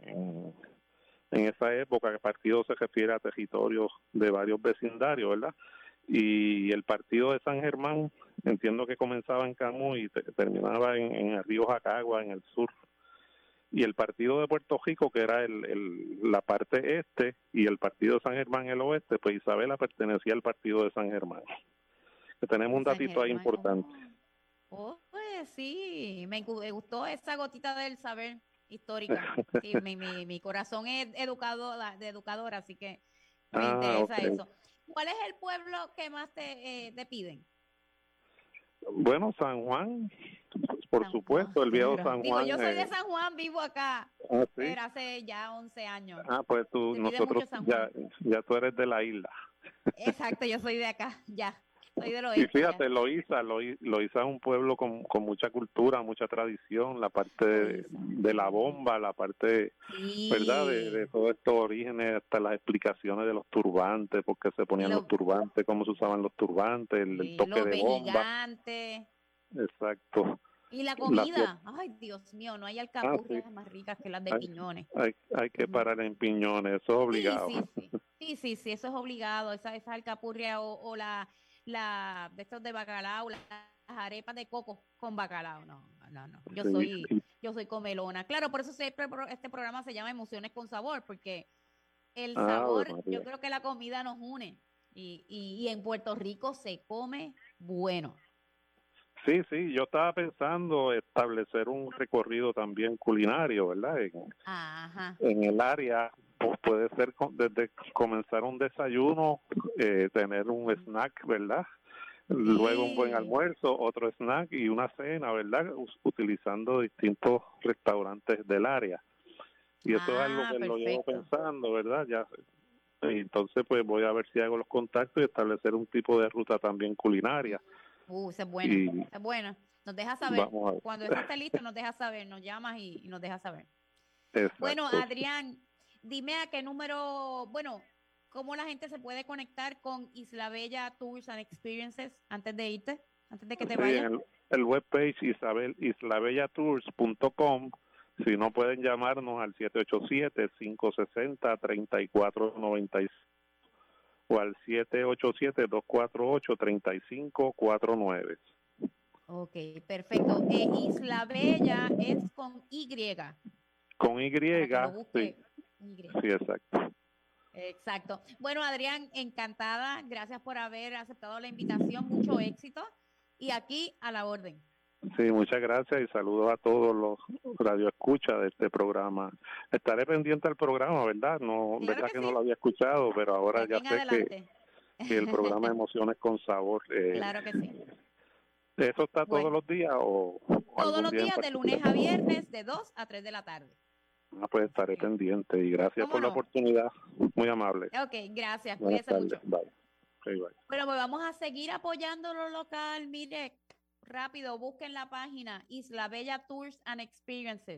en esa época. El partido se refiere a territorios de varios vecindarios, ¿verdad? Y el partido de San Germán, entiendo que comenzaba en Camus y terminaba en el río Jacagua, en el sur. Y el partido de Puerto Rico, que era la parte este, y el partido de San Germán el oeste, pues Isabela pertenecía al partido de San Germán. Que tenemos un San datito ahí Germán. importante. Pues sí, me gustó esa gotita del saber histórica. Sí, mi corazón es de educadora, así que me interesa Okay. eso. ¿Cuál es el pueblo que más te piden? Bueno, San Juan, por San supuesto, Juan, el viejo claro. San Digo, Juan. yo soy de San Juan, vivo acá, ¿Sí? pero hace ya 11 años. Pues Se pide mucho San Juan. ya tú eres de la isla. Exacto, yo soy de acá, ya. Soy del Y oeste ya. fíjate, Loíza es un pueblo con mucha cultura, mucha tradición, la parte de la bomba, la parte, ¿verdad?, de todos estos orígenes, hasta las explicaciones de los turbantes, por qué se ponían los turbantes, cómo se usaban los turbantes, el toque de bomba. Gigantes. Exacto. Y la comida, ay Dios mío, no hay alcapurrias más ricas que las de Piñones. Hay que parar en Piñones, eso es obligado. Sí, eso es obligado, esa alcapurria o de estos de bacalao, las arepas de coco con bacalao, no. Yo soy comelona. Claro, por eso este programa se llama Emociones con Sabor, porque el sabor, yo creo que la comida nos une y en Puerto Rico se come bueno. Sí, yo estaba pensando establecer un recorrido también culinario, ¿verdad? En el área, pues puede ser desde comenzar un desayuno, tener un snack, ¿verdad? Luego un buen almuerzo, otro snack y una cena, ¿verdad? Utilizando distintos restaurantes del área. Y eso es algo que lo llevo pensando, ¿verdad? Ya. Entonces, pues voy a ver si hago los contactos y establecer un tipo de ruta también culinaria. Esa es buena, esa es buena. Nos dejas saber. Cuando eso esté listo, nos dejas saber. Nos llamas y nos dejas saber. Exacto. Bueno, Adrián, dime a qué número, cómo la gente se puede conectar con Isla Bella Tours and Experiences antes de irte, antes de que te vayas. El webpage isabellatours.com. Si no, pueden llamarnos al 787-560-3496 o al 787-248-3549. Ok, perfecto. Isla Bella es con Y. Con Y, sí, exacto. Exacto. Bueno, Adrián, encantada. Gracias por haber aceptado la invitación. Mucho éxito. Y aquí a la orden. Sí, muchas gracias y saludos a todos los radioescuchas de este programa. Estaré pendiente al programa, ¿verdad? No, claro verdad que no lo había escuchado, pero ahora ya sé que el programa Emociones con Sabor. Claro que sí. ¿Eso está todos los días o todos los días de lunes a viernes de 2 a 3 de la tarde? Pues estaré pendiente y gracias por la oportunidad. Muy amable. Ok, gracias. Cuídese mucho. Bye. Okay, bye. Bueno, pues vamos a seguir apoyando lo local. Mire, rápido, busquen la página Isla Bella Tours and Experiences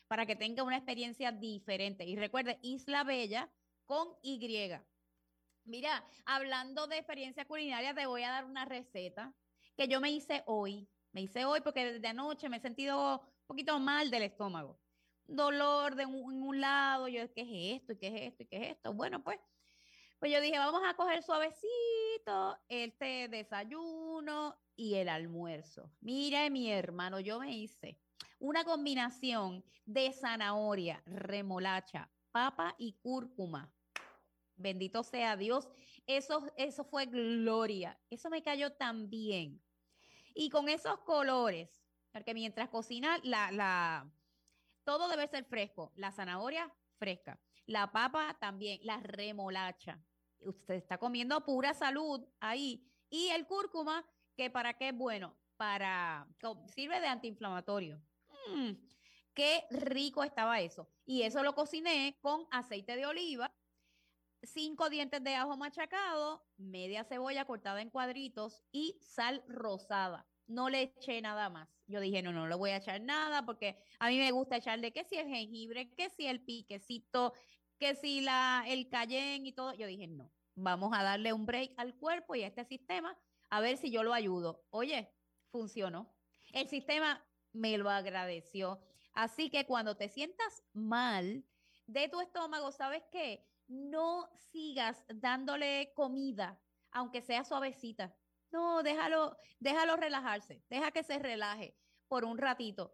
para que tenga una experiencia diferente. Y recuerde, Isla Bella con Y. Mira, hablando de experiencia culinaria, te voy a dar una receta que yo me hice hoy. Me hice hoy porque desde anoche me he sentido un poquito mal del estómago. Dolor en un lado, yo, ¿qué es esto? ¿Y qué es esto? ¿Y qué es esto? Bueno, pues yo dije, vamos a coger suavecito este desayuno y el almuerzo. Mira, mi hermano, yo me hice una combinación de zanahoria, remolacha, papa y cúrcuma. Bendito sea Dios. Eso fue gloria. Eso me cayó tan bien. Y con esos colores, porque mientras cocina, todo debe ser fresco. La zanahoria, fresca. La papa también, la remolacha. Usted está comiendo pura salud ahí. Y el cúrcuma, que para qué es bueno, sirve de antiinflamatorio. Mm, qué rico estaba eso. Y eso lo cociné con aceite de oliva, 5 dientes de ajo machacado, media cebolla cortada en cuadritos y sal rosada. No le eché nada más. Yo dije, no, no le voy a echar nada porque a mí me gusta echarle que si el jengibre, que si el piquecito, que si el cayenne y todo. Yo dije, no, vamos a darle un break al cuerpo y a este sistema a ver si yo lo ayudo. Oye, funcionó. El sistema me lo agradeció. Así que cuando te sientas mal de tu estómago, ¿sabes qué? No sigas dándole comida, aunque sea suavecita. No, déjalo relajarse, deja que se relaje por un ratito.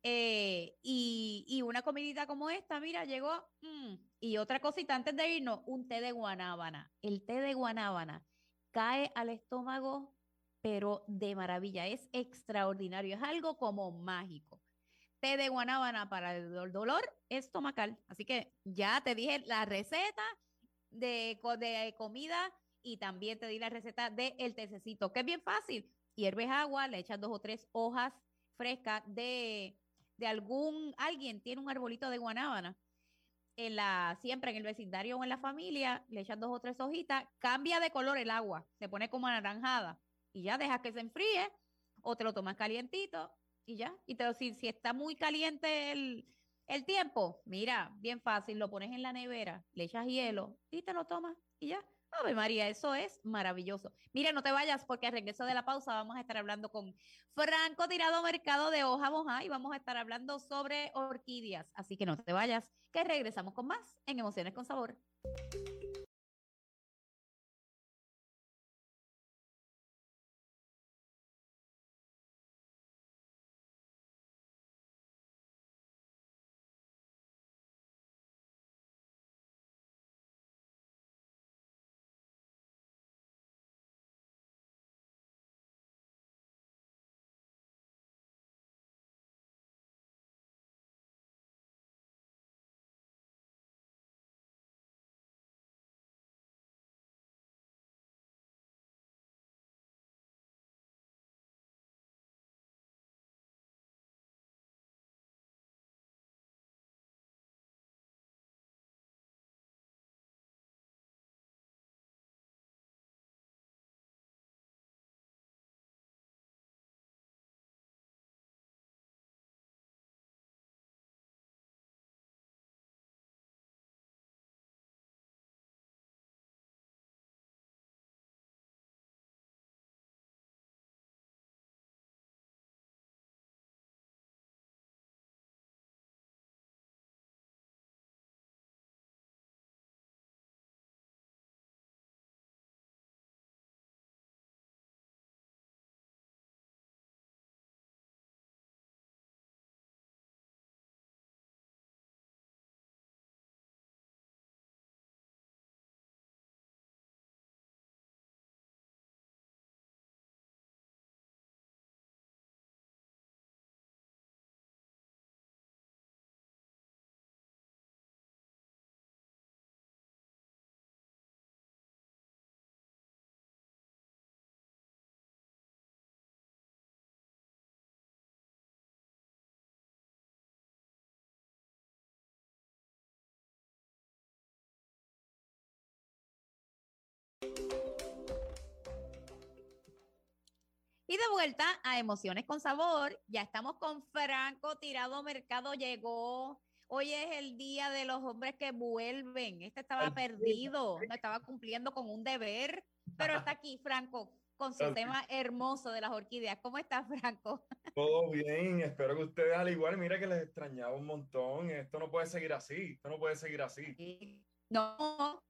Y una comidita como esta, mira, llegó. Y otra cosita antes de irnos, un té de guanábana. El té de guanábana cae al estómago, pero de maravilla, es extraordinario, es algo como mágico. Té de guanábana para el dolor estomacal. Así que ya te dije la receta de comida y también te di la receta del tececito, que es bien fácil. Hierves agua, le echas 2 o 3 hojas frescas alguien tiene un arbolito de guanábana siempre en el vecindario o en la familia, le echas 2 o 3 hojitas, cambia de color el agua, se pone como anaranjada y ya dejas que se enfríe o te lo tomas calientito y ya. Si está muy caliente el tiempo, mira, bien fácil, lo pones en la nevera, le echas hielo y te lo tomas y ya. Ave María, eso es maravilloso. Mira, no te vayas porque al regreso de la pausa vamos a estar hablando con Franco Tirado Mercado de Hoja Mojá y vamos a estar hablando sobre orquídeas. Así que no te vayas, que regresamos con más en Emociones con Sabor. Y de vuelta a Emociones con Sabor, ya estamos con Franco Tirado Mercado, llegó. Hoy es el día de los hombres que vuelven. Este estaba perdido, no estaba cumpliendo con un deber, pero está aquí, Franco, con su tema hermoso de las orquídeas. ¿Cómo estás, Franco? Todo bien, espero que ustedes al igual, mira que les extrañaba un montón. Esto no puede seguir así, esto no puede seguir así. No,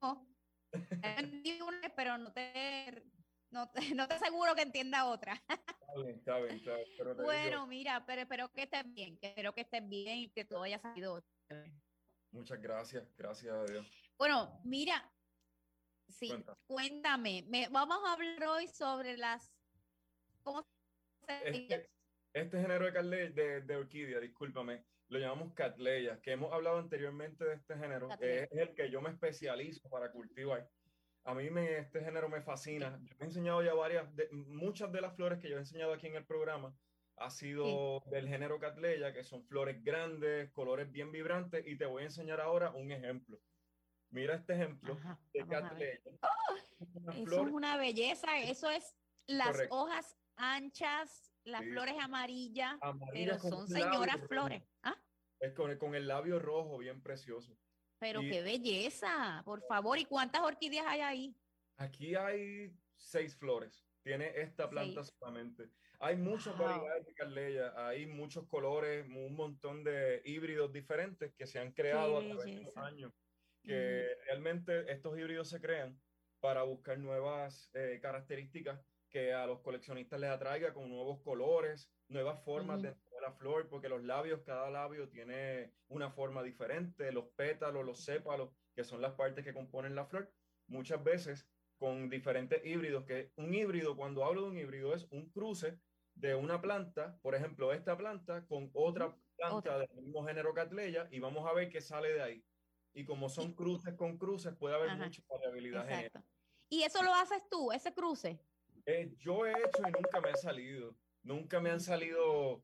pero no te aseguro que entienda otra. Está bien, pero te Bueno, digo, mira, pero espero que estés bien, y que todo haya salido. muchas gracias, gracias a Dios. Bueno, mira, sí, Cuenta. cuéntame, vamos a hablar hoy sobre ¿cómo se Este género de orquídea, discúlpame, lo llamamos Cattleya, que hemos hablado anteriormente de este género, Cattleya. es el que yo me especializo para cultivar. A mí este género me fascina. Yo he enseñado ya muchas de las flores que yo he enseñado aquí en el programa ha sido del género Cattleya, que son flores grandes, colores bien vibrantes, y te voy a enseñar ahora un ejemplo. Mira este ejemplo de Cattleya. Eso es una belleza, eso es las Correcto. hojas anchas, las flores amarillas, pero con son un señoras labio flores. rojo. ¿Ah? Es con el labio rojo, bien precioso. Pero Y qué belleza, por favor. ¿Y cuántas orquídeas hay ahí? aquí hay 6 flores. Tiene esta planta solamente. Hay muchas variedades de Cattleya, hay muchos colores, un montón de híbridos diferentes que se han creado a través de los años. Que realmente estos híbridos se crean para buscar nuevas características que a los coleccionistas les atraiga, con nuevos colores, nuevas formas de la flor, porque cada labio tiene una forma diferente, los pétalos, los sépalos, que son las partes que componen la flor, muchas veces con diferentes híbridos, que un híbrido, cuando hablo de un híbrido, es un cruce de una planta, por ejemplo, esta planta con otra planta del mismo género Cattleya, y vamos a ver qué sale de ahí. Y como son cruces con cruces, puede haber mucha variabilidad genética. ¿Y eso lo haces tú, ese cruce? Yo he hecho y nunca me ha salido. Nunca me han salido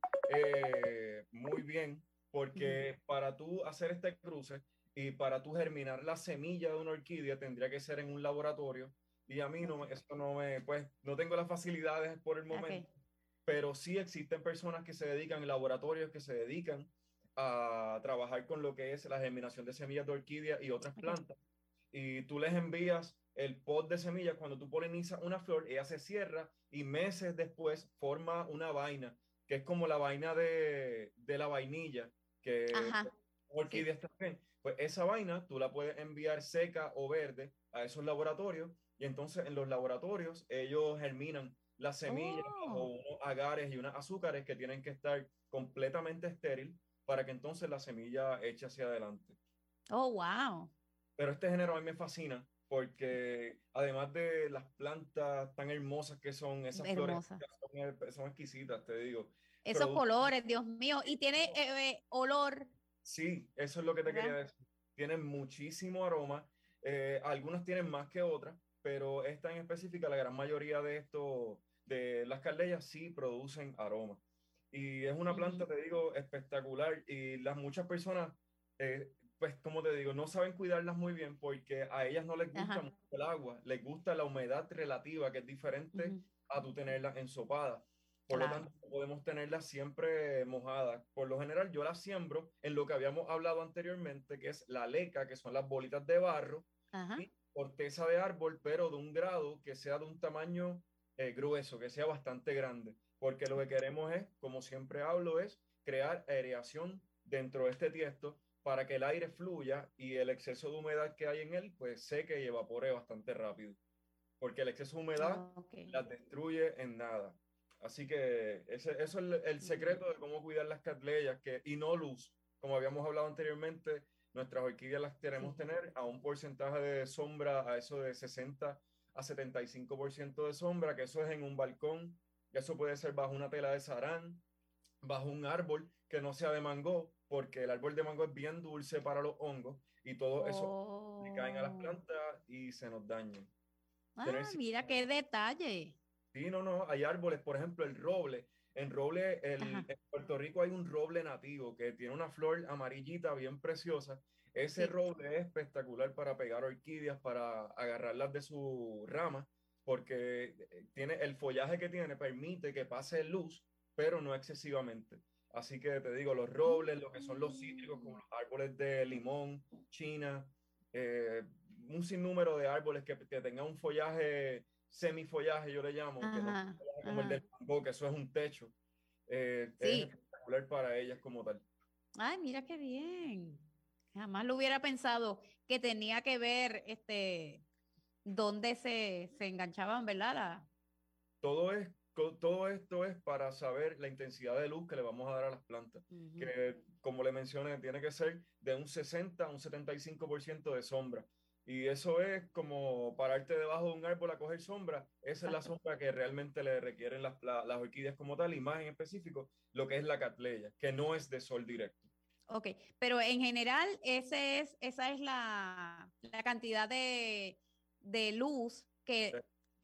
muy bien, porque para tú hacer este cruce y para tú germinar la semilla de una orquídea tendría que ser en un laboratorio. Y a mí pues no tengo las facilidades por el momento, pero sí existen personas que se dedican, laboratorios que se dedican a trabajar con lo que es la germinación de semillas de orquídea y otras plantas. Y tú les envías el pot de semillas. Cuando tú polinizas una flor, ella se cierra y meses después forma una vaina, que es como la vaina de la vainilla, que orquídeas también. Pues esa vaina tú la puedes enviar seca o verde a esos laboratorios, y entonces en los laboratorios ellos germinan las semillas o unos agares y unos azúcares que tienen que estar completamente estéril para que entonces la semilla eche hacia adelante. Oh, wow. Pero este género a mí me fascina porque además de las plantas tan hermosas que son, esas flores son exquisitas, te digo. Esos colores, Dios mío. ¿Y tiene olor? Sí, eso es lo que te quería decir. Tienen muchísimo aroma. Algunas tienen más que otras, pero esta en específica, la gran mayoría de las Cattleya sí producen aroma. Y es una planta, te digo, espectacular. Y muchas personas, pues como te digo, no saben cuidarlas muy bien porque a ellas no les gusta mucho el agua, les gusta la humedad relativa, que es diferente a tú tenerlas ensopadas. Por lo tanto, podemos tenerlas siempre mojadas. Por lo general, yo las siembro en lo que habíamos hablado anteriormente, que es la leca, que son las bolitas de barro, y corteza de árbol, pero de un grado que sea de un tamaño grueso, que sea bastante grande. Porque lo que queremos es, como siempre hablo, es crear aireación dentro de este tiesto para que el aire fluya y el exceso de humedad que hay en él, pues seque y evapore bastante rápido. Porque el exceso de humedad las destruye en nada. Así que eso es el secreto de cómo cuidar las Cattleyas, y no luz. Como habíamos hablado anteriormente, nuestras orquídeas las queremos tener a un porcentaje de sombra, a eso de 60 a 75% de sombra, que eso es en un balcón, eso puede ser bajo una tela de sarán, bajo un árbol que no sea de mango, porque el árbol de mango es bien dulce para los hongos y todo eso le caen a las plantas y se nos dañan. Mira qué detalle. Sí, no, hay árboles, por ejemplo, el roble. En Puerto Rico hay un roble nativo que tiene una flor amarillita bien preciosa. Ese roble es espectacular para pegar orquídeas, para agarrarlas de su rama, porque tiene el follaje que tiene permite que pase luz, pero no excesivamente. Así que te digo, los robles, lo que son los cítricos, como los árboles de limón, china, un sinnúmero de árboles que tengan un follaje, semifollaje yo le llamo, que no como el del mango, que eso es un techo. Es espectacular para ellas como tal. Ay, mira qué bien. Jamás lo hubiera pensado que tenía que ver dónde se enganchaban, ¿verdad? Todo esto es para saber la intensidad de luz que le vamos a dar a las plantas, que como le mencioné, tiene que ser de un 60 a un 75% de sombra. Y eso es como pararte debajo de un árbol a coger sombra. Esa es la sombra que realmente le requieren las orquídeas como tal, y más en específico lo que es la Cattleya, que no es de sol directo. Ok, pero en general esa es la cantidad de luz que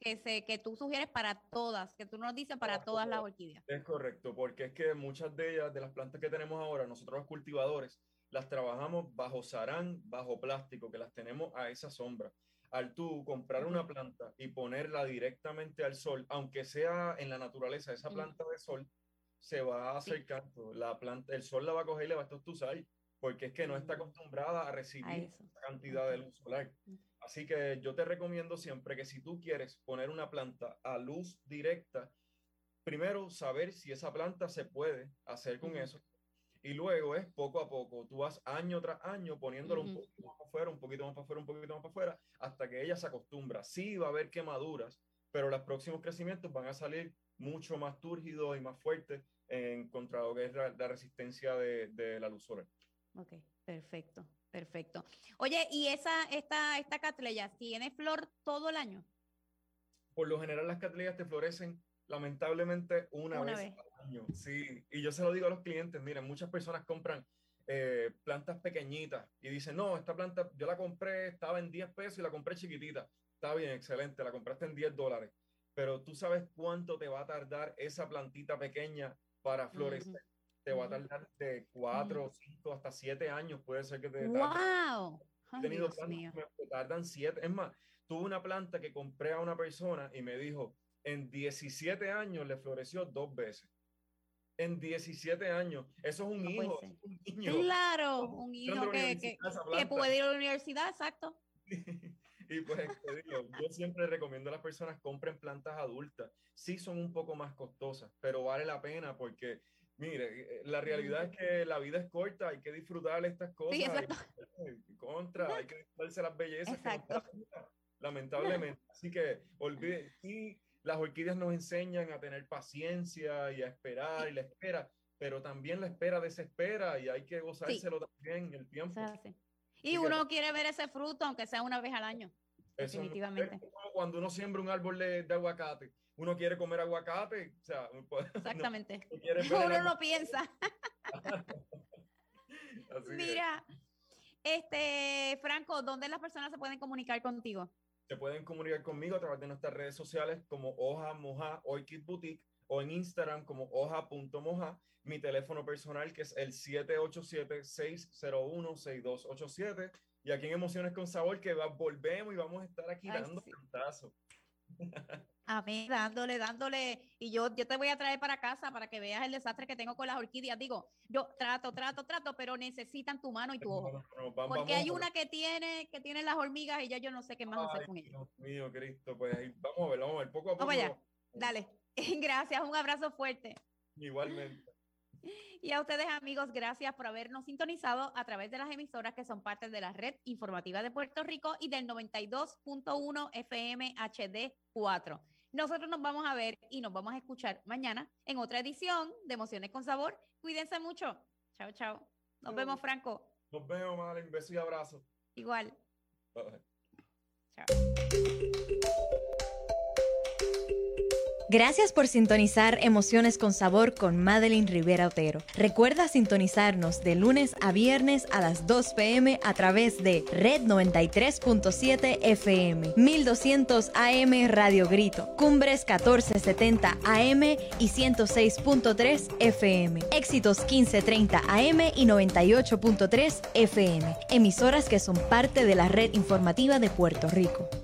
tú sugieres para todas, que tú nos dices para todas las orquídeas. Es correcto, porque es que muchas de ellas, de las plantas que tenemos ahora, nosotros los cultivadores, las trabajamos bajo sarán, bajo plástico, que las tenemos a esa sombra. Al tú comprar una planta y ponerla directamente al sol, aunque sea en la naturaleza, esa planta de sol se va acercando. La planta, el sol la va a coger y le va a estostuzar, porque es que no está acostumbrada a recibir esa cantidad de luz solar. Así que yo te recomiendo siempre que si tú quieres poner una planta a luz directa, primero saber si esa planta se puede hacer con eso. Y luego es poco a poco, tú vas año tras año poniéndolo un poquito más para afuera, un poquito más para afuera, un poquito más para afuera, hasta que ella se acostumbra. Sí va a haber quemaduras, pero los próximos crecimientos van a salir mucho más túrgidos y más fuertes en contra de lo que es la resistencia de la luz solar. Ok, perfecto, perfecto. Oye, ¿y esta Cattleya tiene flor todo el año? Por lo general las Cattleyas te florecen lamentablemente una vez al año. Sí, y yo se lo digo a los clientes, miren, muchas personas compran plantas pequeñitas y dicen, no, esta planta yo la compré, estaba en 10 pesos y la compré chiquitita. Está bien, excelente, la compraste en $10, pero tú sabes cuánto te va a tardar esa plantita pequeña para florecer. Te va a tardar de 4, 5, hasta 7 años, puede ser que te tarde. ¡Wow! He tenido plantas que me tardan 7. Es más, tuve una planta que compré a una persona y me dijo, en 17 años le floreció 2 veces. En 17 años. Eso es un hijo, es un niño. Claro, un hijo que puede ir a la universidad, exacto. Y pues te digo, yo siempre recomiendo a las personas compren plantas adultas. Sí son un poco más costosas, pero vale la pena porque, mire, la realidad es que la vida es corta, hay que disfrutar estas cosas. Sí, exacto. Hay que disfrutarse las bellezas. Exacto. Lamentablemente. Así que olvide, sí, las orquídeas nos enseñan a tener paciencia y a esperar y la espera, pero también la espera desespera y hay que gozárselo también el tiempo. Y uno quiere ver ese fruto, aunque sea una vez al año. Definitivamente. Es como cuando uno siembra un árbol de aguacate, uno quiere comer aguacate, o sea, exactamente. Uno no piensa. Mira, Franco, ¿dónde las personas se pueden comunicar contigo? Se pueden comunicar conmigo a través de nuestras redes sociales como Hoja Moja Orchid Boutique o en Instagram como hoja.moja. Mi teléfono personal que es el 787-601-6287. Y aquí en Emociones con Sabor que volvemos y vamos a estar aquí dando cantazos. A mí dándole. Y yo te voy a traer para casa para que veas el desastre que tengo con las orquídeas. Digo, yo trato, pero necesitan tu mano y tu ojo. Porque hay una que tiene las hormigas y ya yo no sé qué más hacer con ella. Dios mío, Cristo, pues ahí, vamos a ver, poco a poco. Vamos allá, dale. Gracias, un abrazo fuerte. Igualmente. Y a ustedes, amigos, gracias por habernos sintonizado a través de las emisoras que son parte de la Red Informativa de Puerto Rico y del 92.1 FM HD4. Nosotros nos vamos a ver y nos vamos a escuchar mañana en otra edición de Emociones con Sabor. Cuídense mucho. Chao, chao. Nos vemos, Franco. Nos vemos, Malen. Beso y abrazo. Igual. Bye. Chao. Gracias por sintonizar Emociones con Sabor con Madeline Rivera Otero. Recuerda sintonizarnos de lunes a viernes a las 2 p.m. a través de Red 93.7 FM, 1200 AM Radio Grito, Cumbres 1470 AM y 106.3 FM, Éxitos 1530 AM y 98.3 FM, emisoras que son parte de la Red Informativa de Puerto Rico.